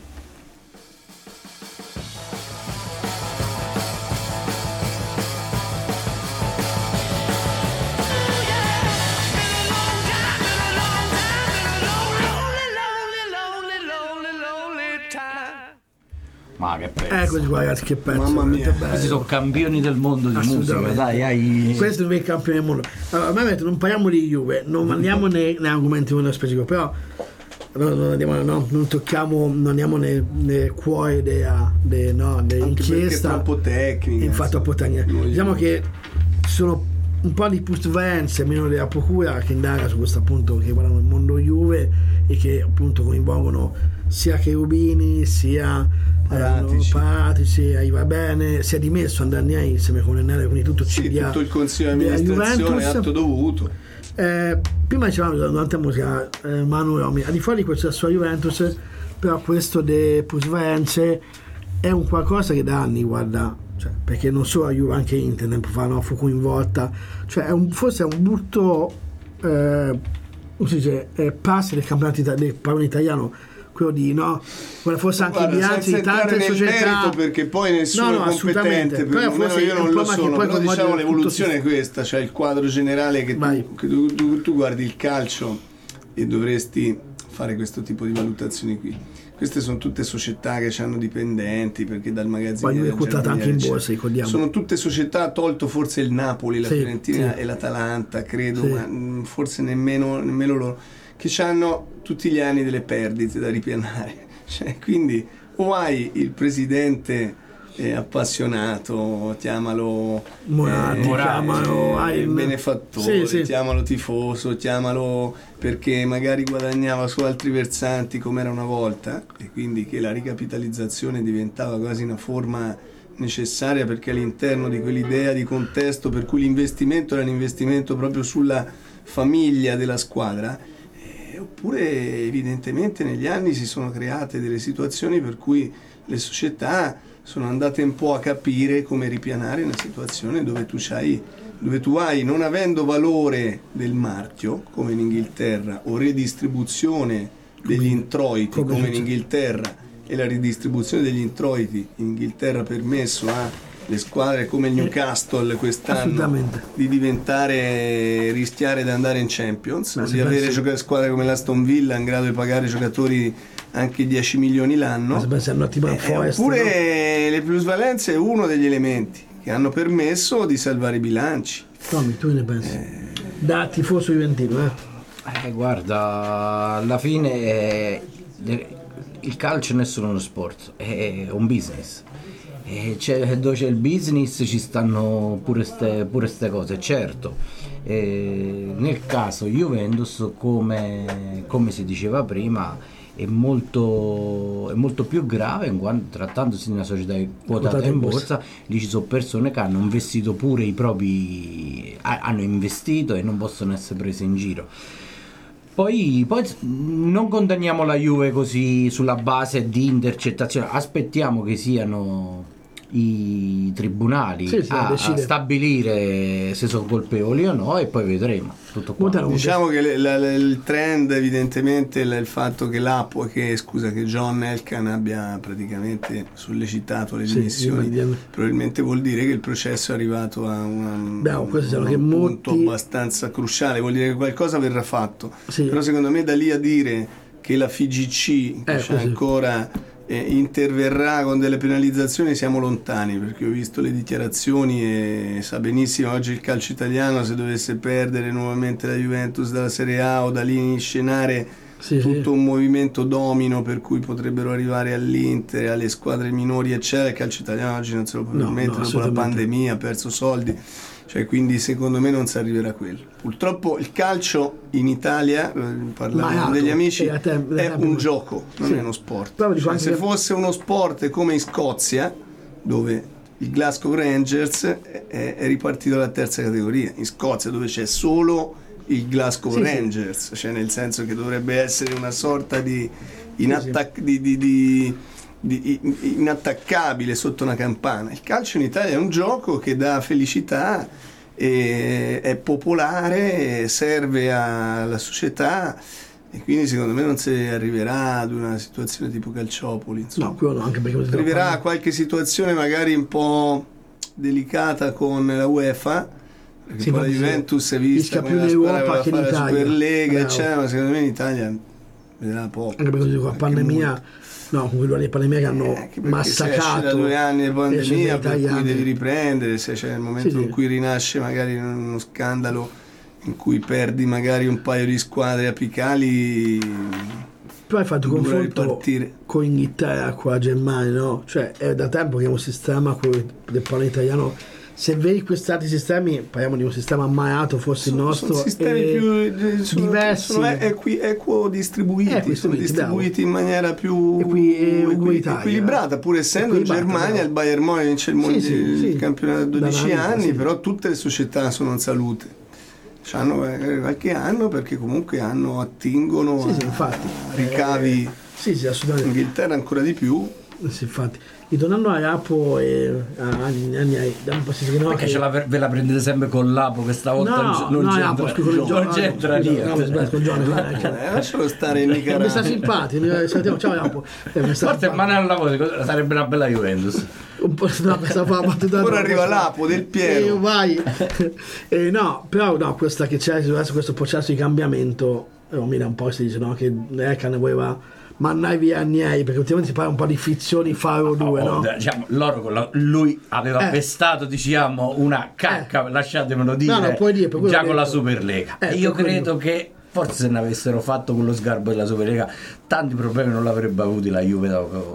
B: Ma che pezzo.
A: Eccoci qua ragazzi, che pezzo.
C: Mamma mia.
B: Questi sono campioni del mondo di musica, dai, hai...
A: Questo è il campione del mondo. Allora, a me non parliamo di Juve, non andiamo nei, nei argomenti nello specifico, però non, non, andiamo, no, non tocchiamo, non andiamo nel, nel cuore della de, no, dell'inchiesta.
C: È troppo tecnica.
A: Infatti troppo tecnica. Diciamo che ci sono un po' di plusvalenze, meno della procura, che indaga su questo appunto, che guardano il mondo Juve e che appunto coinvolgono sia Cherubini sia
C: Paratici,
A: Paratici va bene, si è dimesso Andrea Agnelli insieme con Enel, quindi tutto,
C: sì,
A: dia,
C: tutto il consiglio di amministrazione è atto dovuto.
A: Eh, prima dicevamo durante la musica, eh, Manu Romi, al di fuori di questo sua Juventus, però questo delle plusvalenze è un qualcosa che da anni guarda, cioè, perché non solo la Juve, anche Inter tempo fa no, fu coinvolta, cioè è un, forse è un brutto eh, come si dice, eh, passo del campionato ita- del pallone italiano, quello di no, forse anche
C: guarda,
A: i bilanci di tante società,
C: perché poi nessuno
A: no, no,
C: è competente,
A: però forse
C: io non lo sono,
A: poi
C: però diciamo l'evoluzione
A: si...
C: è questa, cioè il quadro generale che, tu, che tu, tu, tu guardi il calcio e dovresti fare questo tipo di valutazioni qui. Queste sono tutte società che hanno dipendenti, perché dal magazzino
A: è quotata anche in borsa, ricordiamo.
C: Sono tutte società, tolto forse il Napoli, la sì, Fiorentina sì. e l'Atalanta, credo, sì. ma forse nemmeno, nemmeno loro, che hanno tutti gli anni delle perdite da ripianare. Cioè, quindi o hai il presidente eh, appassionato, chiamalo
A: Morati,
C: eh,
A: chiamalo
C: eh, il benefattore,
A: sì, sì.
C: chiamalo tifoso, chiamalo perché magari guadagnava su altri versanti come era una volta, e quindi che la ricapitalizzazione diventava quasi una forma necessaria, perché all'interno di quell'idea di contesto per cui l'investimento era un investimento proprio sulla famiglia della squadra. Oppure evidentemente negli anni si sono create delle situazioni per cui le società sono andate un po' a capire come ripianare una situazione dove tu c'hai, dove tu hai, non avendo valore del marchio come in Inghilterra, o redistribuzione degli introiti come in Inghilterra, e la ridistribuzione degli introiti in Inghilterra ha permesso a le squadre come il Newcastle quest'anno di diventare, rischiare di andare in Champions, ma di avere giocatori, squadre come l'Aston Villa in grado di pagare giocatori anche dieci milioni l'anno.
A: Ma se eh, Forest,
C: oppure
A: no?
C: Le plusvalenze è uno degli elementi che hanno permesso di salvare i bilanci.
A: Tommy, tu ne pensi? Eh... Da tifoso juventino, eh?
B: eh guarda, alla fine è... il calcio non è solo uno sport, è un business. E c'è, dove c'è il business ci stanno pure ste, pure ste cose, certo. E nel caso Juventus, come, come si diceva prima, è molto, è molto più grave in quanto, trattandosi di una società quotata in borsa, lì ci sono persone che hanno investito pure i propri, hanno investito e non possono essere prese in giro. Poi, poi non condanniamo la Juve così sulla base di intercettazioni, aspettiamo che siano i tribunali
A: sì, sì,
B: a, a stabilire se sono colpevoli o no, e poi vedremo tutto qua.
C: Diciamo che le, la, la, il trend evidentemente è il fatto che l'Apo che scusa che John Elkann abbia praticamente sollecitato le dimissioni, sì, probabilmente vuol dire che il processo è arrivato a una, Beh, un, un che punto molti... abbastanza cruciale, vuol dire che qualcosa verrà fatto, sì. Però secondo me da lì a dire che la F I G C eh, c'è ancora eh, interverrà con delle penalizzazioni siamo lontani, perché ho visto le dichiarazioni e sa benissimo oggi il calcio italiano, se dovesse perdere nuovamente la Juventus dalla Serie A o da lì inscenare sì, tutto sì. un movimento domino per cui potrebbero arrivare all'Inter, alle squadre minori eccetera, il calcio italiano oggi non se lo può no, permettere, no, dopo la pandemia ha perso soldi, cioè, quindi secondo me non si arriverà a quello. Purtroppo il calcio in Italia, parlando degli amici, è, te, è un gioco, non sì. è uno sport. Cioè, se fosse uno sport come in Scozia, dove il Glasgow Rangers è, è ripartito dalla terza categoria, in Scozia dove c'è solo il Glasgow sì, Rangers, sì. cioè nel senso che dovrebbe essere una sorta di, inattac- sì, sì. di, di, di Di, inattaccabile sotto una campana. Il calcio in Italia è un gioco che dà felicità, e è popolare, serve alla società e quindi secondo me non si arriverà ad una situazione tipo Calciopoli, insomma.
A: No, quello anche perché
C: si arriverà a qualche situazione magari un po' delicata con la UEFA, perché sì, poi la Juventus è vista come una squadra che fa la Superlega eccetera, ma secondo me in Italia vedrà poco,
A: anche perché con la pandemia. No, con quello della pandemia che hanno eh, massacrato.
C: Da due anni di pandemia, per cui devi riprendere, se c'è il momento sì, in cui rinasce magari uno scandalo in cui perdi magari un paio di squadre apicali.
A: Poi hai fatto confronto ripartire. Con Inghilterra, con la Germania, no? Cioè è da tempo che è un sistema quello del pallone italiano. Se vedi questi altri sistemi, parliamo di un sistema ammalato, forse sono, il nostro,
C: sono sistemi più sono, diversi, sono equi, equo distribuiti, equi sono distribuiti in maniera più equi, equi, equilibrata, pur essendo in Germania no. il Bayern Monaco vince il, sì, sì, il sì. campionato da dodici da anni, sì. però tutte le società sono in salute, hanno qualche anno perché comunque hanno attingono
A: sì, sì, infatti.
C: a ricavi,
A: sì, sì, assolutamente.
C: Inghilterra ancora di più.
A: Sì, infatti. Ritornando a Apo e a anni, anni, anni no,
B: perché
A: che...
B: ce la, ve la prendete sempre con l'Apo che stavolta
A: no,
B: non
A: no,
B: c'entra,
A: Apo, scusa,
B: non c'entra niente.
A: No, no, con Giorgio,
C: lascialo stare in Nicaragua.
A: Mi sta simpatico, salutiamo, ciao Apo.
B: Forse il Manuel Lavoro sarebbe una bella Juventus.
A: Un po' no, questa fa battuta.
C: Ora arriva l'Apo del Piero.
A: Eh, vai. eh, no, però no, questa che c'è adesso questo processo di cambiamento, eh, mira un po' si dice no, che Erkan voleva mandai via Agnelli, perché ultimamente si parla un po' di fizioni Faro due,
B: oh,
A: no?
B: Diciamo, loro con la, lui aveva eh. pestato, diciamo, una cacca, eh. lasciatemelo dire, no, no, puoi dire già con la Superlega. Eh, io credo quello. che forse se ne avessero fatto con lo sgarbo della Superlega tanti problemi non l'avrebbe avuti la Juve dopo.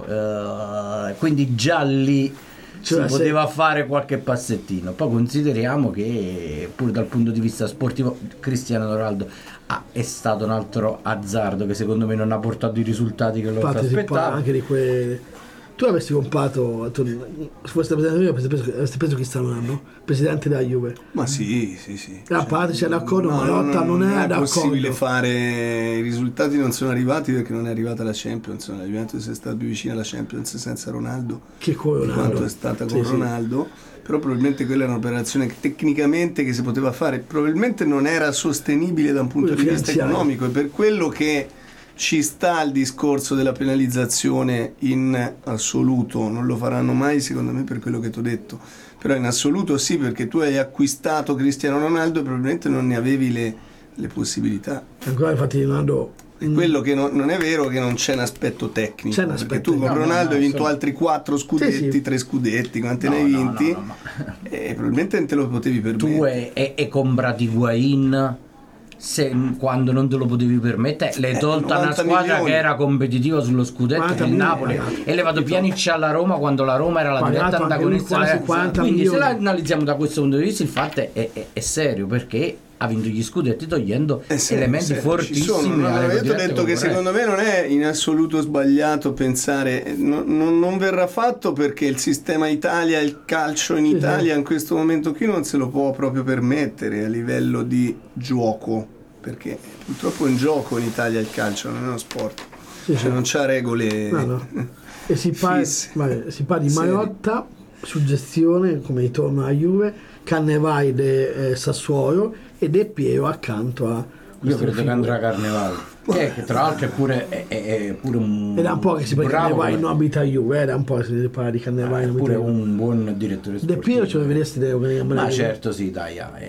B: Uh, quindi già lì cioè, si se... poteva fare qualche passettino. Poi consideriamo che pure dal punto di vista sportivo Cristiano Ronaldo ah, è stato un altro azzardo che secondo me non ha portato i risultati che lo aspettava.
A: Anche di quelle... Tu avresti comprato, tu, se foste presidente avresti preso, avresti preso Cristiano Ronaldo, presidente della Juve?
C: Ma sì, sì, sì.
A: A parte c'è d'accordo, ma Marotta non, non è, è d'accordo.
C: Non è possibile fare, i risultati non sono arrivati perché non è arrivata la Champions, la Juventus è stata più vicina alla Champions senza Ronaldo
A: che con Ronaldo.
C: Quanto è stata con sì, Ronaldo, sì. Però probabilmente quella era un'operazione tecnicamente che si poteva fare, probabilmente non era sostenibile da un punto quello di vista economico, e per quello che ci sta il discorso della penalizzazione in assoluto, non lo faranno mai secondo me per quello che ti ho detto, però in assoluto sì, perché tu hai acquistato Cristiano Ronaldo e probabilmente non ne avevi le, le possibilità.
A: Ancora infatti Ronaldo...
C: Quello che non, non è vero che non c'è un aspetto tecnico, c'è un aspetto perché tu con no, Ronaldo no, no, hai vinto so... altri quattro scudetti, sì, sì. tre scudetti, quanti no, ne hai vinti? No, no, no, no. E probabilmente non te lo potevi permettere.
B: Tu hai, hai, hai comprato Higuain se, quando non te lo potevi permettere, l'hai tolta eh, una squadra milioni. Che era competitiva sullo scudetto che il Napoli, e hai levato Pjanic alla Roma quando la Roma era la diretta antagonista. Quindi milioni. Se la analizziamo da questo punto di vista il fatto è, è, è serio, perché ha vinto gli scudetti togliendo eh sì, elementi sì, fortissimi.
C: No, io ti ho detto che secondo me non è in assoluto sbagliato pensare, no, non, non verrà fatto perché il sistema Italia, il calcio in Italia in questo momento qui non se lo può proprio permettere a livello di gioco, perché purtroppo è un gioco in Italia il calcio, non è uno sport, sì, cioè sì. non c'ha regole.
A: No, no. E si parla, vabbè, si parla di Marotta, suggestione come ritorno a Juve, Cannavai de eh, Sassuolo e De Piero accanto a
B: io credo che andrà Carnevale che, che tra l'altro è pure, è, è pure un
A: era un po' che si parla di Cannavai non abita a Juve, era un po' che si parla di Cannavai
B: è pure un buon direttore sportivo.
A: De Piero ce lo vedresti de,
B: ma certo sì dai è,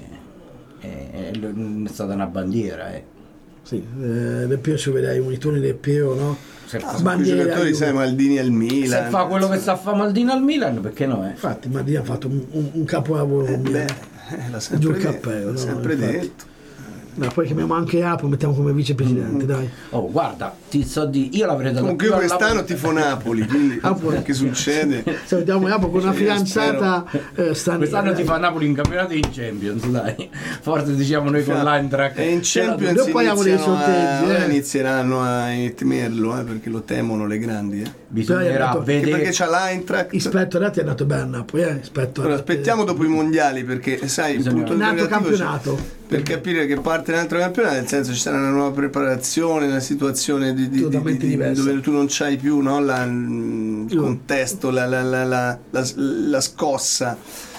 B: è, è, è stata una bandiera eh.
A: Sì, eh, De Piero ci vedrai un ritorno di De Piero, no?
B: Se
C: ah, fa, i giocatori, sai, Maldini al Milan.
B: Se fa quello che sta a fare Maldini al Milan, perché no? Eh?
A: Infatti Maldini ha fatto un, un, un capolavoro.
C: Eh, beh, eh, l'ha sempre,
A: giù il
C: detto,
A: cappello,
C: l'ha
A: no,
C: sempre
A: infatti.
C: detto.
A: No, poi chiamiamo anche Apo, mettiamo come vicepresidente, mm. dai.
B: Oh, guarda, ti so di io l'avrei dato.
C: Comunque io quest'anno tifo Napoli, quindi
A: Napoli.
C: che succede?
A: Se vediamo Apo con una fidanzata eh, straniera.
B: Quest'anno ti fa Napoli in campionato e in Champions, dai. Forse diciamo noi con l'Eintracht.
C: E in Champions
A: noi poi dei sorteggi,
C: a,
A: eh.
C: inizieranno a temerlo, eh, perché lo temono le grandi, eh.
B: Bisognerà
A: dato,
B: vedere
C: perché c'ha l'Eintracht.
A: Rispetto a Ratti è andato bene a Napoli, eh. Rispetto
C: allora,
A: a
C: aspettiamo dopo i mondiali, perché sai, il punto
A: un altro campionato
C: c'è, per capire che parte un altro campionato, nel senso ci sarà una nuova preparazione, una situazione di, di, di, di, dove tu non c'hai più, no, la, il contesto, la, la, la, la, la, la scossa,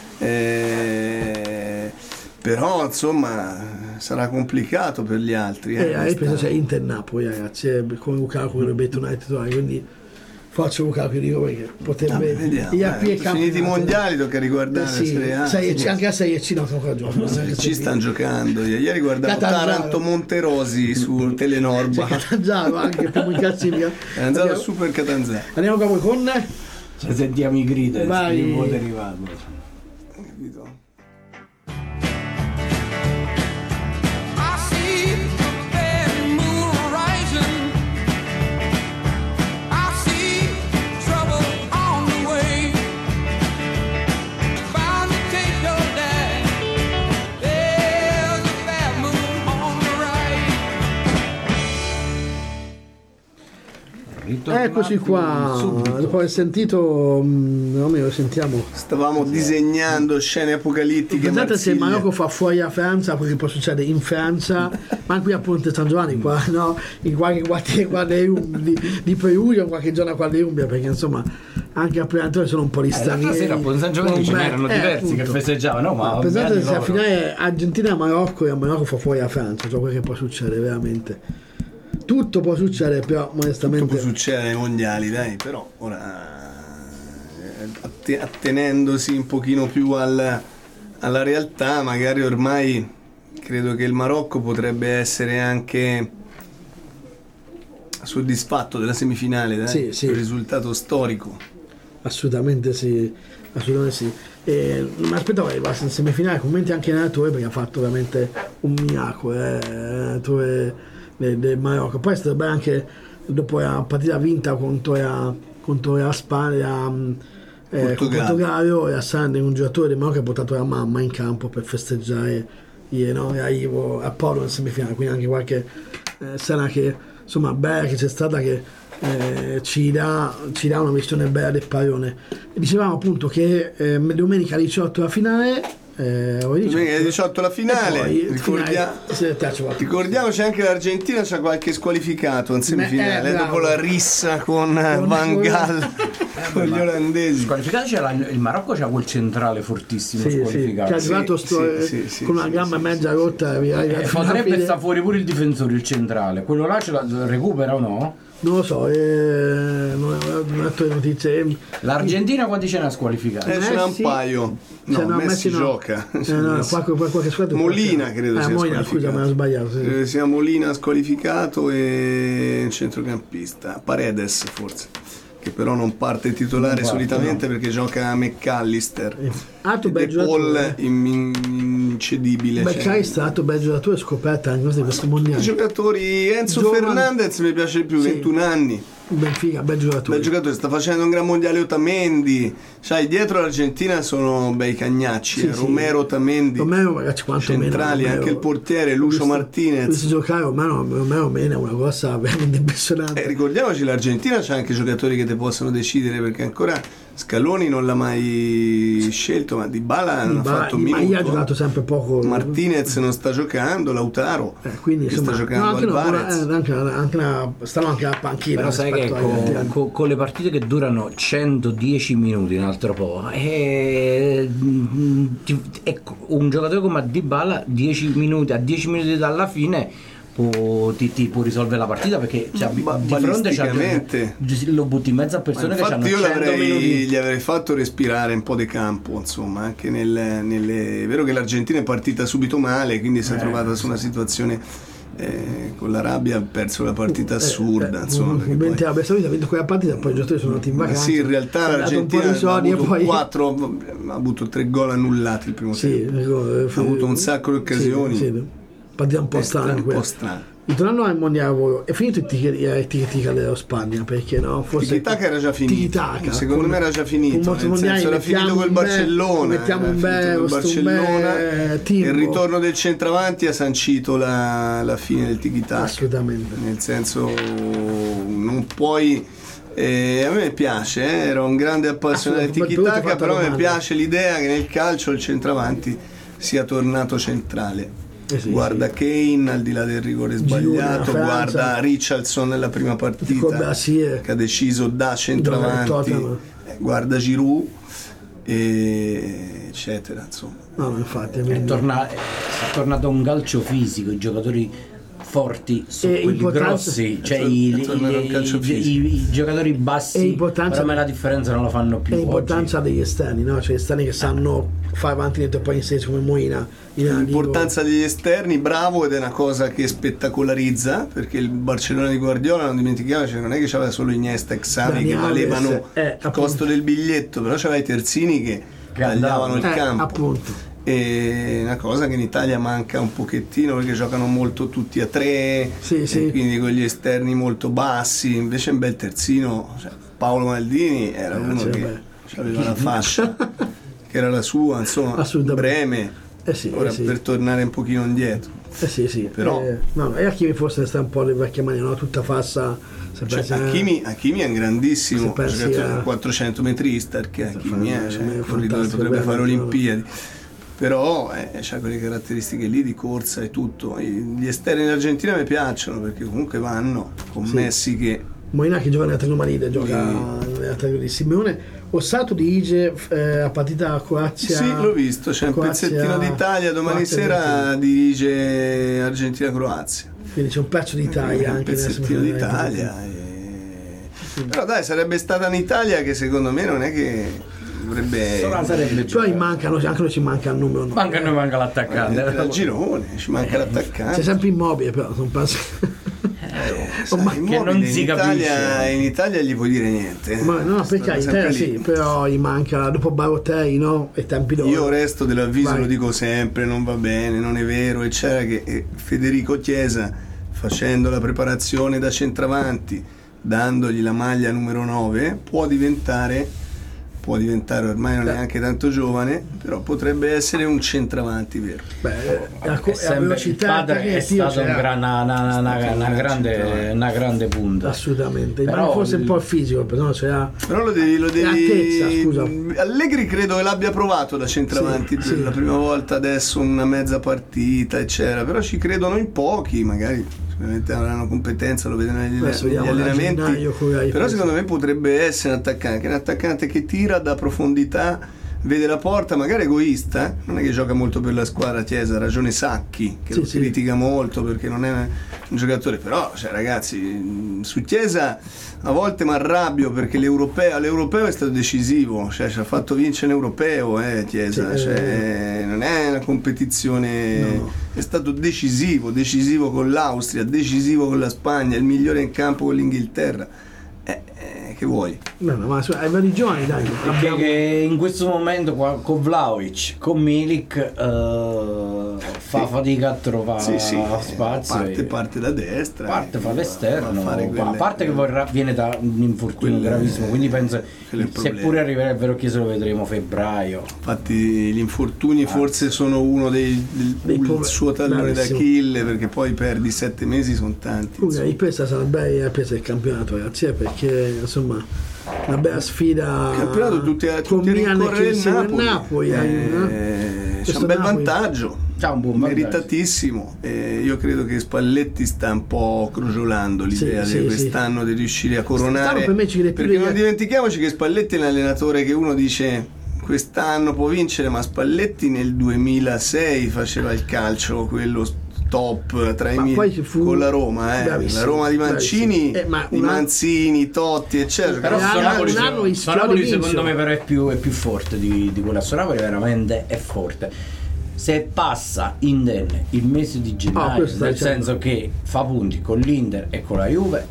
C: eh, però insomma sarà complicato per gli altri.
A: Eh,
C: eh,
A: io penso sia Inter Napoli, ragazzi, è come Lukaku che Roberto United, quindi faccio Lukaku, dico perché potrebbe
C: ah, vediamo, eh, finiti i mondiali tocca riguardare
A: eh sì,
C: Serie A,
A: sei,
C: sì.
A: Anche a sei e C non sono giocando,
C: ci stanno giocando. Ieri guardavo Taranto Monterosi su Telenorba,
A: Catanzaro anche più in classifica
C: è andato a Super Catanzaro.
A: Andiamo qua con
B: cioè, sentiamo i grida
A: vai
B: di vuoto arrivato.
A: Eccoci qua, subito. Dopo aver sentito, Romeo, sentiamo.
C: Stavamo disegnando scene apocalittiche.
A: Pensate se il Marocco fa fuori a Francia, quello che può succedere in Francia, ma qui a Ponte San Giovanni, qua, no? In qualche quartiere qua di, di Perugia, in qualche zona qua di Umbria, perché insomma anche a Preantore sono un po' gli stranieri.
B: Eh, sera a Ponte San Giovanni ce n'erano diversi eh, appunto. Che festeggiavano, ma
A: pensate se a finale Argentina e Marocco e a Marocco fa fuori a Francia, cioè quello che può succedere veramente. Tutto può succedere, però onestamente
C: tutto può succedere ai mondiali, dai, però ora attenendosi un pochino più al, alla realtà, magari ormai credo che il Marocco potrebbe essere anche soddisfatto della semifinale, dai,
A: sì, sì.
C: Il risultato storico.
A: Assolutamente sì, assolutamente sì. E, ma aspettavo che arrivasse in semifinale, commenti anche in allenatore perché ha fatto veramente un miracolo, eh, del, del Marocco. Poi è stato bene anche dopo la partita vinta contro la, contro la Spagna, eh, Portogallo, e a Sande, un giocatore del Marocco ha portato la mamma in campo per festeggiare ieri, no? a Ivo, a Polo in semifinale, quindi anche qualche eh, sera che insomma bella che c'è stata, che eh, ci, dà, ci dà una visione bella del pallone. E dicevamo appunto che eh, domenica diciotto la finale. Eh,
C: domenica diciotto la finale,
A: poi,
C: ricordia-
A: finale
C: ricordiamoci anche l'Argentina c'ha qualche squalificato in semifinale, eh, dopo la rissa con, con Van Gaal eh, con gli olandesi.
B: Squalificato c'era il Marocco, c'ha quel centrale fortissimo,
A: sì,
B: squalificato
A: sì, che è arrivato
C: sì,
A: sto,
C: sì, sì,
A: con
C: sì,
A: una gamba
C: sì,
A: mezza
C: sì,
A: rotta
C: sì.
B: Eh, potrebbe sta fuori pure il difensore, il centrale, quello là ce la recupera o no?
A: Non lo so, eh, non ho letto le notizie.
B: L'Argentina quanti ce n'ha squalificati?
C: Eh, ce n'ha un paio. No,
A: no,
C: Messi,
A: Messi no.
C: gioca.
A: Eh, no, qualche, qualche squadra
C: Molina credo
A: eh,
C: sia
A: Molina,
C: squalificato.
A: scusa, me l'ho sbagliato. Sì.
C: Credo sia Molina squalificato e il centrocampista Paredes forse, che però non parte titolare non parte, solitamente no. Perché gioca McAllister.
A: Eh. Altro bel
C: giocatore, incedibile.
A: McAllister,
C: cioè.
A: altro bel giocatore, scoperta anche di questo mondiale.
C: I giocatori, Enzo Giovane. Fernandez mi piace di più, sì. ventuno anni.
A: Benfica, bel giocatore.
C: Bel giocatore, sta facendo un gran mondiale Otamendi. Sai, dietro l'Argentina sono bei cagnacci, sì, eh. Romero, Otamendi.
A: Romero, ragazzi, quanto
C: centrali,
A: meno,
C: anche il portiere Lucio
A: visto,
C: Martinez.
A: Visto giocare Romero, Romero meno è una cosa veramente impressionante.
C: Eh, ricordiamoci, l'Argentina c'ha anche giocatori che te possono decidere, perché ancora Scaloni non l'ha mai scelto, ma Dybala non ha fatto un minuto.
A: Ma io ha giocato sempre poco.
C: Martinez non sta giocando, Lautaro
A: eh, quindi, insomma,
C: sta giocando
A: no,
C: Alvarez.
A: No, anche, anche una, stanno anche alla panchina.
B: Però sai che con, con, con le partite che durano centodieci minuti un altro po', e, ecco, un giocatore come Dybala dieci minuti, a dieci minuti dalla fine può, ti, ti può risolvere la partita, perché cioè,
C: ba-
B: di fronte c'è, lo butti in mezzo a persone che hanno
C: io
B: cento minuti.
C: Gli avrei fatto respirare un po' di campo, insomma, anche nel, nelle... è vero che l'Argentina è partita subito male, quindi si è eh, trovata sì. su una situazione eh, con la rabbia ha perso la partita assurda,
A: eh, eh,
C: insomma,
A: um,
C: poi...
A: ha vinto quella partita, poi i giocatori sono andati in vacanza.
C: Sì, in realtà l'Argentina ha avuto poi... quattro, ha avuto tre gol annullati il primo
A: sì,
C: tempo, ha avuto un sacco di occasioni,
A: sì, sì. Partita un po' strana,
C: un po' strana.
A: Ritornando al mondiale, è finito il tiki-taka dello Spagna, perché no? Forse
C: tiki-taka era già finito, secondo con, me era già finito, nel senso era finito col Barcellona,
A: mettiamo un bel,
C: col Barcellona e il ritorno del centravanti ha sancito la, la fine del tiki-taka.
A: Assolutamente.
C: Nel senso, non puoi... Eh, a me piace, eh, ero un grande appassionato del tiki-taka, però mi piace l'idea che nel calcio il centravanti sia tornato centrale. Eh sì, guarda sì. Kane al di là del rigore sbagliato, Giroud, guarda Richarlison nella prima partita che ha deciso da centravanti, eh, guarda Giroud, e eccetera, insomma.
A: No, infatti
B: è, torna, è tornato un calcio fisico, i giocatori forti su e quelli grossi, cioè i, i, i, i giocatori bassi, però la differenza non la fanno più.
A: E l'importanza oggi. Degli esterni, no? Cioè esterni che sanno fare avanti dentro e poi in senso come Moina.
C: L'importanza degli esterni, bravo, ed è una cosa che spettacolarizza, perché il Barcellona di Guardiola, non dimentichiamoci, non è che c'aveva solo Iniesta e Xavi che valevano eh, il costo del biglietto, però c'aveva i terzini che tagliavano il
A: eh,
C: campo.
A: Appunto.
C: È una cosa che in Italia manca un pochettino, perché giocano molto tutti a tre,
A: sì,
C: e
A: sì.
C: quindi con gli esterni molto bassi. Invece un bel terzino, cioè Paolo Maldini era eh, uno che beh. aveva la fascia che era la sua, insomma, Breme,
A: eh sì,
C: ora
A: eh sì.
C: per tornare un pochino indietro,
A: eh sì sì
C: però
A: eh, no, e Hakimi forse sta un po' alle vecchie mani, no? Tutta fassa,
C: cioè, Hakimi, Hakimi è un grandissimo giocatore, a... quattrocento metrista, perché Hakimi è, cioè, un corridore, potrebbe fare Olimpiadi, però eh, ha quelle caratteristiche lì di corsa e tutto. Gli esterni in Argentina mi piacciono perché comunque vanno con sì. Messi che
A: Moina che gioca nell'Atletico Madrid, gioca nell'Atletico di Simeone. Ossato dirige eh, a partita a Croazia.
C: Sì, l'ho visto, c'è Croazia, un pezzettino d'Italia, domani Croazia, sera dirige Argentina-Croazia.
A: Quindi c'è un pezzo d'Italia
C: un
A: anche
C: un pezzettino d'Italia. E... sì. Però dai, sarebbe stata un'Italia che secondo me non è che dovrebbe
B: sarebbe
A: poi mancano, anche noi ci manca il numero
B: manca, noi manca l'attaccante
C: al girone, ci manca l'attaccante,
A: c'è sempre Immobile, però non penso
C: eh, sai, ma che non si in Italia, capisce in Italia gli puoi dire niente,
A: ma no, perché in Italia sì, però gli manca dopo Balotelli, no? E tempi d'oro.
C: Io resto dell'avviso, vai. Lo dico sempre, non va bene, non è vero, eccetera, che Federico Chiesa, facendo la preparazione da centravanti, dandogli la maglia numero nove, può diventare può diventare ormai non è neanche tanto giovane, però potrebbe essere un centravanti vero.
A: Beh,
B: la, è la velocità è stato un gran, una, una, una, una, grande, una grande punta,
A: assolutamente, però forse il... un po' il fisico, però, cioè,
C: però lo devi, lo devi... scusa. Allegri credo che l'abbia provato da centravanti sì, per sì. la prima volta adesso, una mezza partita eccetera, però ci credono in pochi, magari ovviamente avranno competenza, lo vedono negli, negli allenamenti, però secondo me potrebbe essere un attaccante, un attaccante che tira da profondità, vede la porta, magari egoista, non è che gioca molto per la squadra. Chiesa, ragione Sacchi che sì, lo sì. critica molto perché non è un giocatore, però cioè, ragazzi, su Chiesa a volte mi arrabbio perché l'europeo, l'europeo è stato decisivo, cioè ci ha fatto vincere l'europeo eh, Chiesa, sì, cioè, non è una competizione, no. È stato decisivo, decisivo con l'Austria, decisivo con la Spagna, il migliore in campo con l'Inghilterra. Eh, eh, che vuoi?
A: No, no, ma hai vari giovani, dai.
B: Abbiamo... che in questo momento qua, con Vlahovic, con Milik uh, fa sì. fatica a trovare
C: sì, sì.
B: spazio.
C: Parte, parte da destra.
B: Parte fa l'esterno. Quelle, a parte che vorrà, viene da un infortunio quelle, gravissimo, quindi penso seppure arriverebbero che se lo vedremo a febbraio.
C: Infatti gli infortuni ah. forse sono uno dei, del, dei il suo tallone d'Achille, perché poi perdi sette mesi, sono tanti.
A: Comunque, questa sarà bella presa del campionato, ragazzi, perché insomma una bella sfida.
C: Il campionato tutti a tutti rincorrere il Napoli,
A: Napoli
C: eh, eh, c'è un bel Napoli. vantaggio,
B: c'ha un buon
C: meritatissimo. Eh, io credo che Spalletti sta un po' crogiolando l'idea sì, di sì, quest'anno sì. di riuscire a coronare,
A: per me ci
C: perché non dimentichiamoci che Spalletti è un allenatore che uno dice quest'anno può vincere, ma Spalletti nel duemilasei faceva il calcio quello top tra i mille fu... con la Roma, eh. la Roma di Mancini, eh, di una... Manzini, Totti eccetera.
B: Però Sonapoli, Sonapoli secondo me però è più, è più forte di, di quella. Sonapoli veramente è forte. se passa indenne il mese di gennaio, oh, nel senso che fa punti con l'Inter e con la Juve,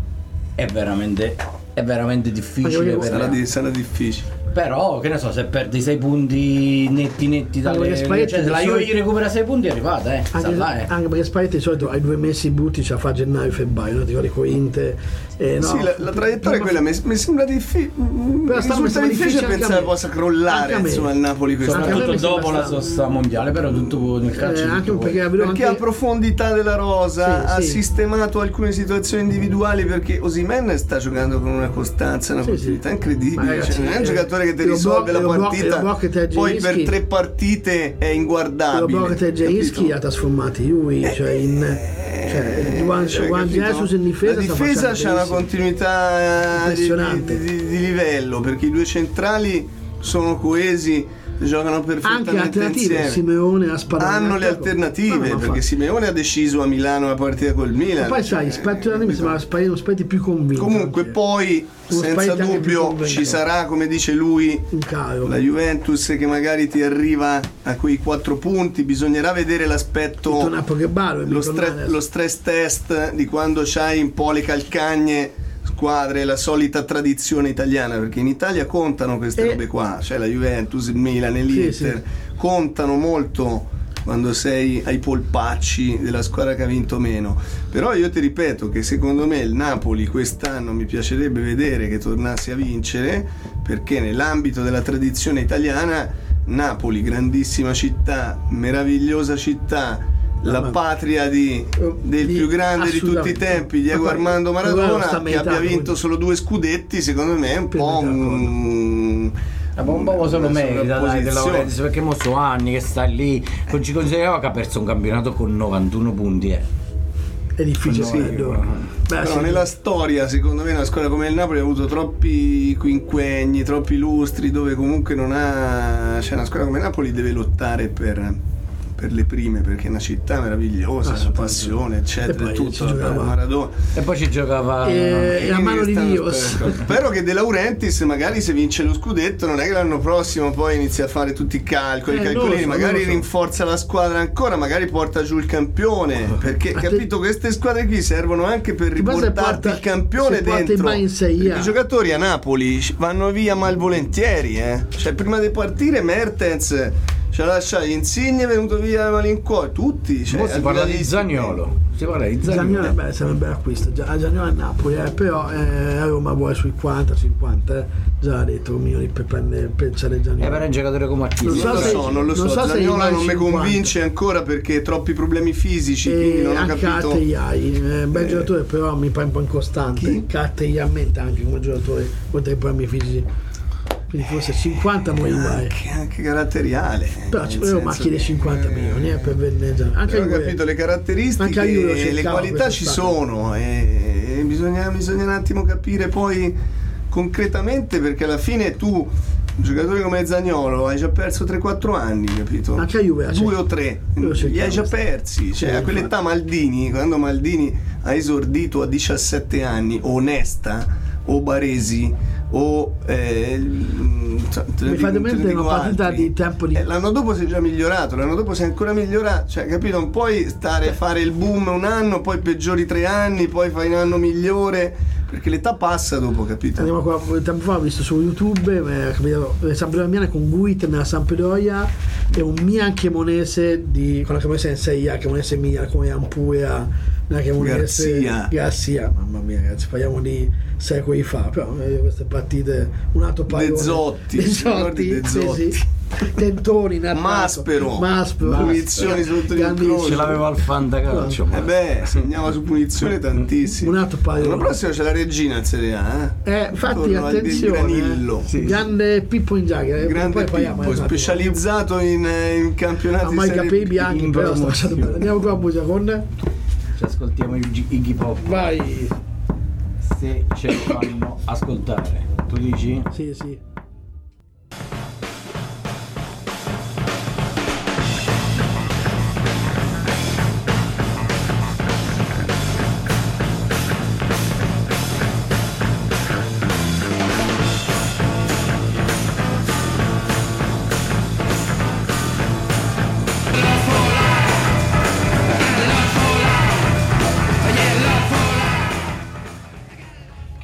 B: è veramente, è veramente difficile.
C: Sarà, di, sarà difficile.
B: Però, che ne so, se perdi sei punti netti netti dalle, cioè, la Juve gli recupera sei punti è arrivata, eh.
A: Anche,
B: là, eh.
A: anche perché Spalletti di solito ai due mesi butti ce la fa gennaio e febbraio, no? Ti ricordi con Inter. Eh, no,
C: sì, la, la traiettoria è quella, mi, mi sembra difficile. Mi risulta difficile pensare possa crollare insomma il Napoli quest'anno.
B: Soprattutto dopo la sosta mondiale, però tutto nel calcio.
A: Eh, anche perché,
C: perché
A: anche...
C: ha profondità della rosa, sì, ha sì. sistemato alcune situazioni individuali, perché Osimhen sta giocando con una costanza, una sì, continuità sì. incredibile. Ragazzi, cioè, non è un giocatore che ti risolve la partita, poi per tre partite è inguardabile.
A: Lo che Jainski ha trasformato lui, cioè in cioè, Juan, cioè, Juan Jesus in difesa.
C: La difesa c'ha una continuità di, di, di, di livello, perché i due centrali sono coesi, giocano perfettamente insieme.
A: Simeone ha sparato.
C: Hanno le alternative, no, perché fa. Simeone ha deciso a Milano la partita col Milan.
A: Ma poi sai, rispetto a me mi sembra uno Spalletti più convinto.
C: Comunque anche. Poi uno senza dubbio ci sarà, come dice lui, la Juventus che magari ti arriva a quei quattro punti. Bisognerà vedere l'aspetto, lo, stre- lo stress test di quando c'hai un po' le calcagne squadre, la solita tradizione italiana, perché in Italia contano queste e... robe qua, cioè la Juventus, il Milan e l'Inter, sì, sì. contano molto quando sei ai polpacci della squadra che ha vinto meno. Però io ti ripeto che secondo me il Napoli quest'anno mi piacerebbe vedere che tornasse a vincere, perché nell'ambito della tradizione italiana Napoli, grandissima città, meravigliosa città, la patria di, del di, più grande di tutti i tempi, Diego Armando Maradona, che abbia vinto solo due scudetti, secondo me è un po' un...
B: Ma un po' se lo merita, dai, De Laurentiis, perché mo sono anni che sta lì, non ci consideriamo che ha perso un campionato con novantuno punti, eh.
A: È difficile, sì,
C: Beh, però sì. Nella storia secondo me una squadra come il Napoli ha avuto troppi quinquenni, troppi lustri, dove comunque non ha, cioè una squadra come il Napoli deve lottare per per le prime, perché è una città meravigliosa, ah, passione eccetera, tutto Maradona.
B: E poi ci giocava
A: e la mano di Dio.
C: Spero che De Laurentiis magari se vince lo scudetto non è che l'anno prossimo poi inizia a fare tutti i calcoli, eh, i calcolini, so, magari so. rinforza la squadra ancora, magari porta giù il campione, oh, perché capito te... queste squadre qui servono anche per riportarti porta, il campione dentro. I giocatori a Napoli vanno via malvolentieri, eh. Cioè prima di partire Mertens ci ha lasciato Insigne, è venuto via Malincuore, tutti. Cioè,
B: si parla di Zaniolo. Si parla di Zaniolo.
A: Zaniolo beh, sarebbe acquisto. Già, Zaniolo a Napoli, eh, però eh, a Roma vuole sui quaranta cinquanta. Eh. Già ha detto un milione per prendere pensare Zaniolo.
B: E per un giocatore come Acquisto.
C: Non, non lo so, non lo so. so Zaniolo non mi convince ancora perché ha troppi problemi fisici. E quindi non ho
A: anche
C: capito.
A: Catteiai, eh, bel eh. giocatore, però mi pare un po' incostante. Catteiai anche come giocatore, oltre ai problemi fisici. Quindi forse cinquanta milioni
C: anche, anche caratteriale,
A: però ci volevo macchine cinquanta milioni eh, per vendere anche
C: ho capito le caratteristiche e le qualità ci sono e, e bisogna, bisogna un attimo capire poi concretamente, perché alla fine tu un giocatore come Zaniolo hai già perso tre quattro anni, capito?
A: Anche a Juve
C: due o tre li hai già persi, cioè a quell'età Maldini, quando Maldini ha esordito a diciassette anni, Onesta o Baresi o eh,
A: mi fate mente una partita
C: altri.
A: Di tempo di...
C: Eh, l'anno dopo si è già migliorato, l'anno dopo si è ancora migliorato, cioè capito, non puoi stare a fare il boom un anno, poi peggiori tre anni, poi fai un anno migliore, perché l'età passa dopo, capito?
A: Andiamo qua, tempo fa ho visto su YouTube eh, capito, Sampdoria con Guit nella Sampdoria e un Milan Cremonese di, con la Cremonese in Serie A, Cremonese Milan come Ampuria,
C: Garzia.
A: Garzia, mamma mia ragazzi, parliamo di secoli fa, però eh, queste partite un altro paio
C: Dezzotti,
A: Dezzotti, Dezzotti. Sì, sì. Tentoni,
C: Maspero,
A: Maspero,
C: punizioni sotto l'incrocio,
B: ce l'aveva al fantacalcio,
C: eh beh, segnava su punizione tantissimo.
A: Un altro paio.
C: L'anno prossimo c'è la Regina in Serie A,
A: eh, eh infatti attenzione, eh. Sì. Grande Pippo Inzaghi, eh.
C: grande
A: poi
C: Pippo, poi specializzato in, in campionati.
A: Ha mai capelli bianchi, però sta facendo bene. Andiamo qua a musica con
B: ci ascoltiamo i Iggy Pop.
A: Vai.
B: Se ce lo fanno ascoltare, tu dici?
A: Sì, sì.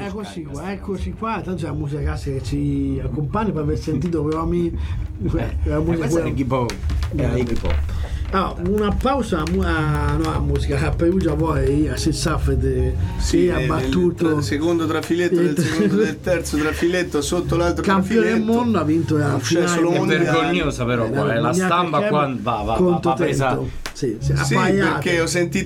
A: eccoci qua, eccoci qua, tanto c'è la musica classica che ci accompagna per aver sentito Romy.
B: La musica questa è Iggy Pop.
A: Ah, una pausa a, no, a musica a Perugia voi a Sissafed
C: sì,
A: ha battuto
C: il secondo trafiletto del secondo del terzo trafiletto sotto l'altro
A: campione
C: trafiletto.
A: del mondo, ha vinto la finale.
B: È vergognosa però eh, qua, la stampa qua va, va, va, va presa.
A: Sì, sì,
C: sì perché ho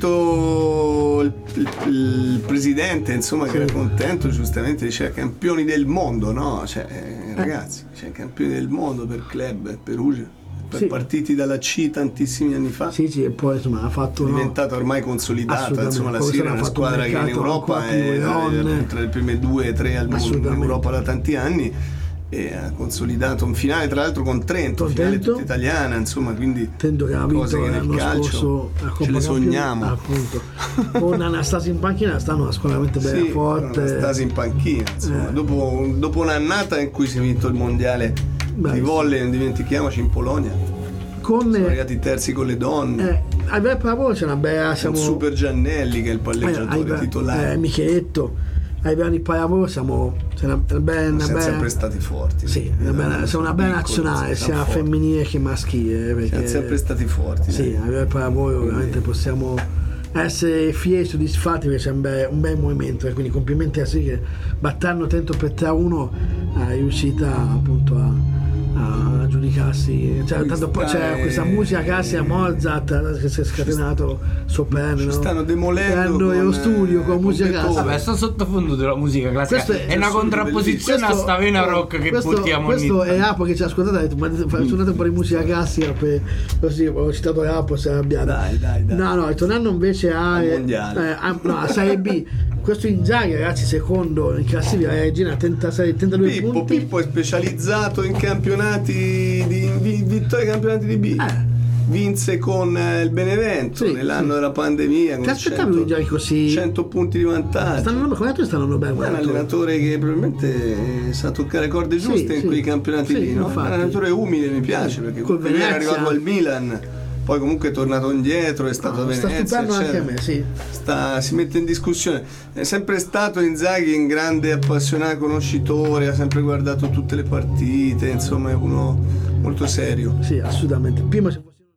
C: sentito il, il, il presidente insomma sì. che era contento, giustamente diceva campioni del mondo, no? Cioè, eh. ragazzi, cioè, campioni del mondo per club, Perugia. Per sì. partiti dalla C tantissimi anni fa.
A: Sì, sì, e poi insomma ha fatto.
C: È diventata ormai consolidata. Insomma, la Siria è una squadra che in Europa è tra le prime due o tre al mondo in Europa da tanti anni. E ha consolidato un finale, tra l'altro con Trento,
A: con
C: finale
A: Trento,
C: tutta italiana, insomma, quindi
A: Trento che ha vinto nel calcio
C: ce le sogniamo.
A: Appunto. Con Anastasi in panchina stanno una squadra veramente bella,
C: sì,
A: forte.
C: Anastasi in panchina, insomma, eh. dopo, dopo un'annata in cui si è vinto il mondiale Beh, di volley, non dimentichiamoci, in Polonia.
A: Con,
C: sono arrivati terzi con le donne.
A: Eh, a Bel Pavolo c'è una bella. Siamo...
C: Super Giannelli che è il palleggiatore
A: eh,
C: titolare.
A: Eh, Micheletto. Ai piani di pallavolo siamo una bella,
C: siamo
A: bella,
C: sempre stati forti.
A: Sì, una bella, siamo una bella nazionale, sia forti. Femminile che maschile. Perché,
C: siamo sempre stati forti.
A: Sì, a livello pallavolo veramente possiamo essere fieri e soddisfatti perché c'è un bel, un bel movimento. E quindi complimenti a sì che battendo Trento per tre a uno è riuscita appunto a. a giudicarsi, cioè, tanto poi c'è questa musica classica Mozart che si è scatenato soprano,
C: ci stanno demolendo
A: lo studio con musica classica.
B: Vabbè, sto sottofondo della musica classica è, è una contrapposizione questo, a sta vena rock che
A: questo,
B: portiamo
A: questo è Apo che ci ha ascoltato, ha detto ma suonate un po' di musica classica per, così ho citato Apo, si è arrabbiato.
C: Dai, dai, dai.
A: No, no, tornando invece a,
C: eh,
A: a, no, a Serie B, questo Inzaghi ragazzi secondo in classifica è Regina trentasei trentadue
C: Pippo,
A: punti.
C: Pippo è specializzato in campionati di vittorie campionati di B.
A: Eh.
C: Vinse con il Benevento sì, nell'anno sì. della pandemia.
A: Ti aspettavi un Inzaghi così?
C: cento punti di vantaggio.
A: Stanno, come altri stanno bene.
C: È un allenatore che probabilmente sa toccare corde giuste sì, in sì. quei campionati sì, lì. No? È un allenatore umile, mi piace perché
A: col
C: è arrivato al Milan. Poi comunque è tornato indietro, è stato no, a Venezia,
A: sta anche a me, sì.
C: sta, si mette in discussione. È sempre stato Inzaghi un grande appassionato, conoscitore, ha sempre guardato tutte le partite, insomma è uno molto serio.
A: Sì, assolutamente. Prima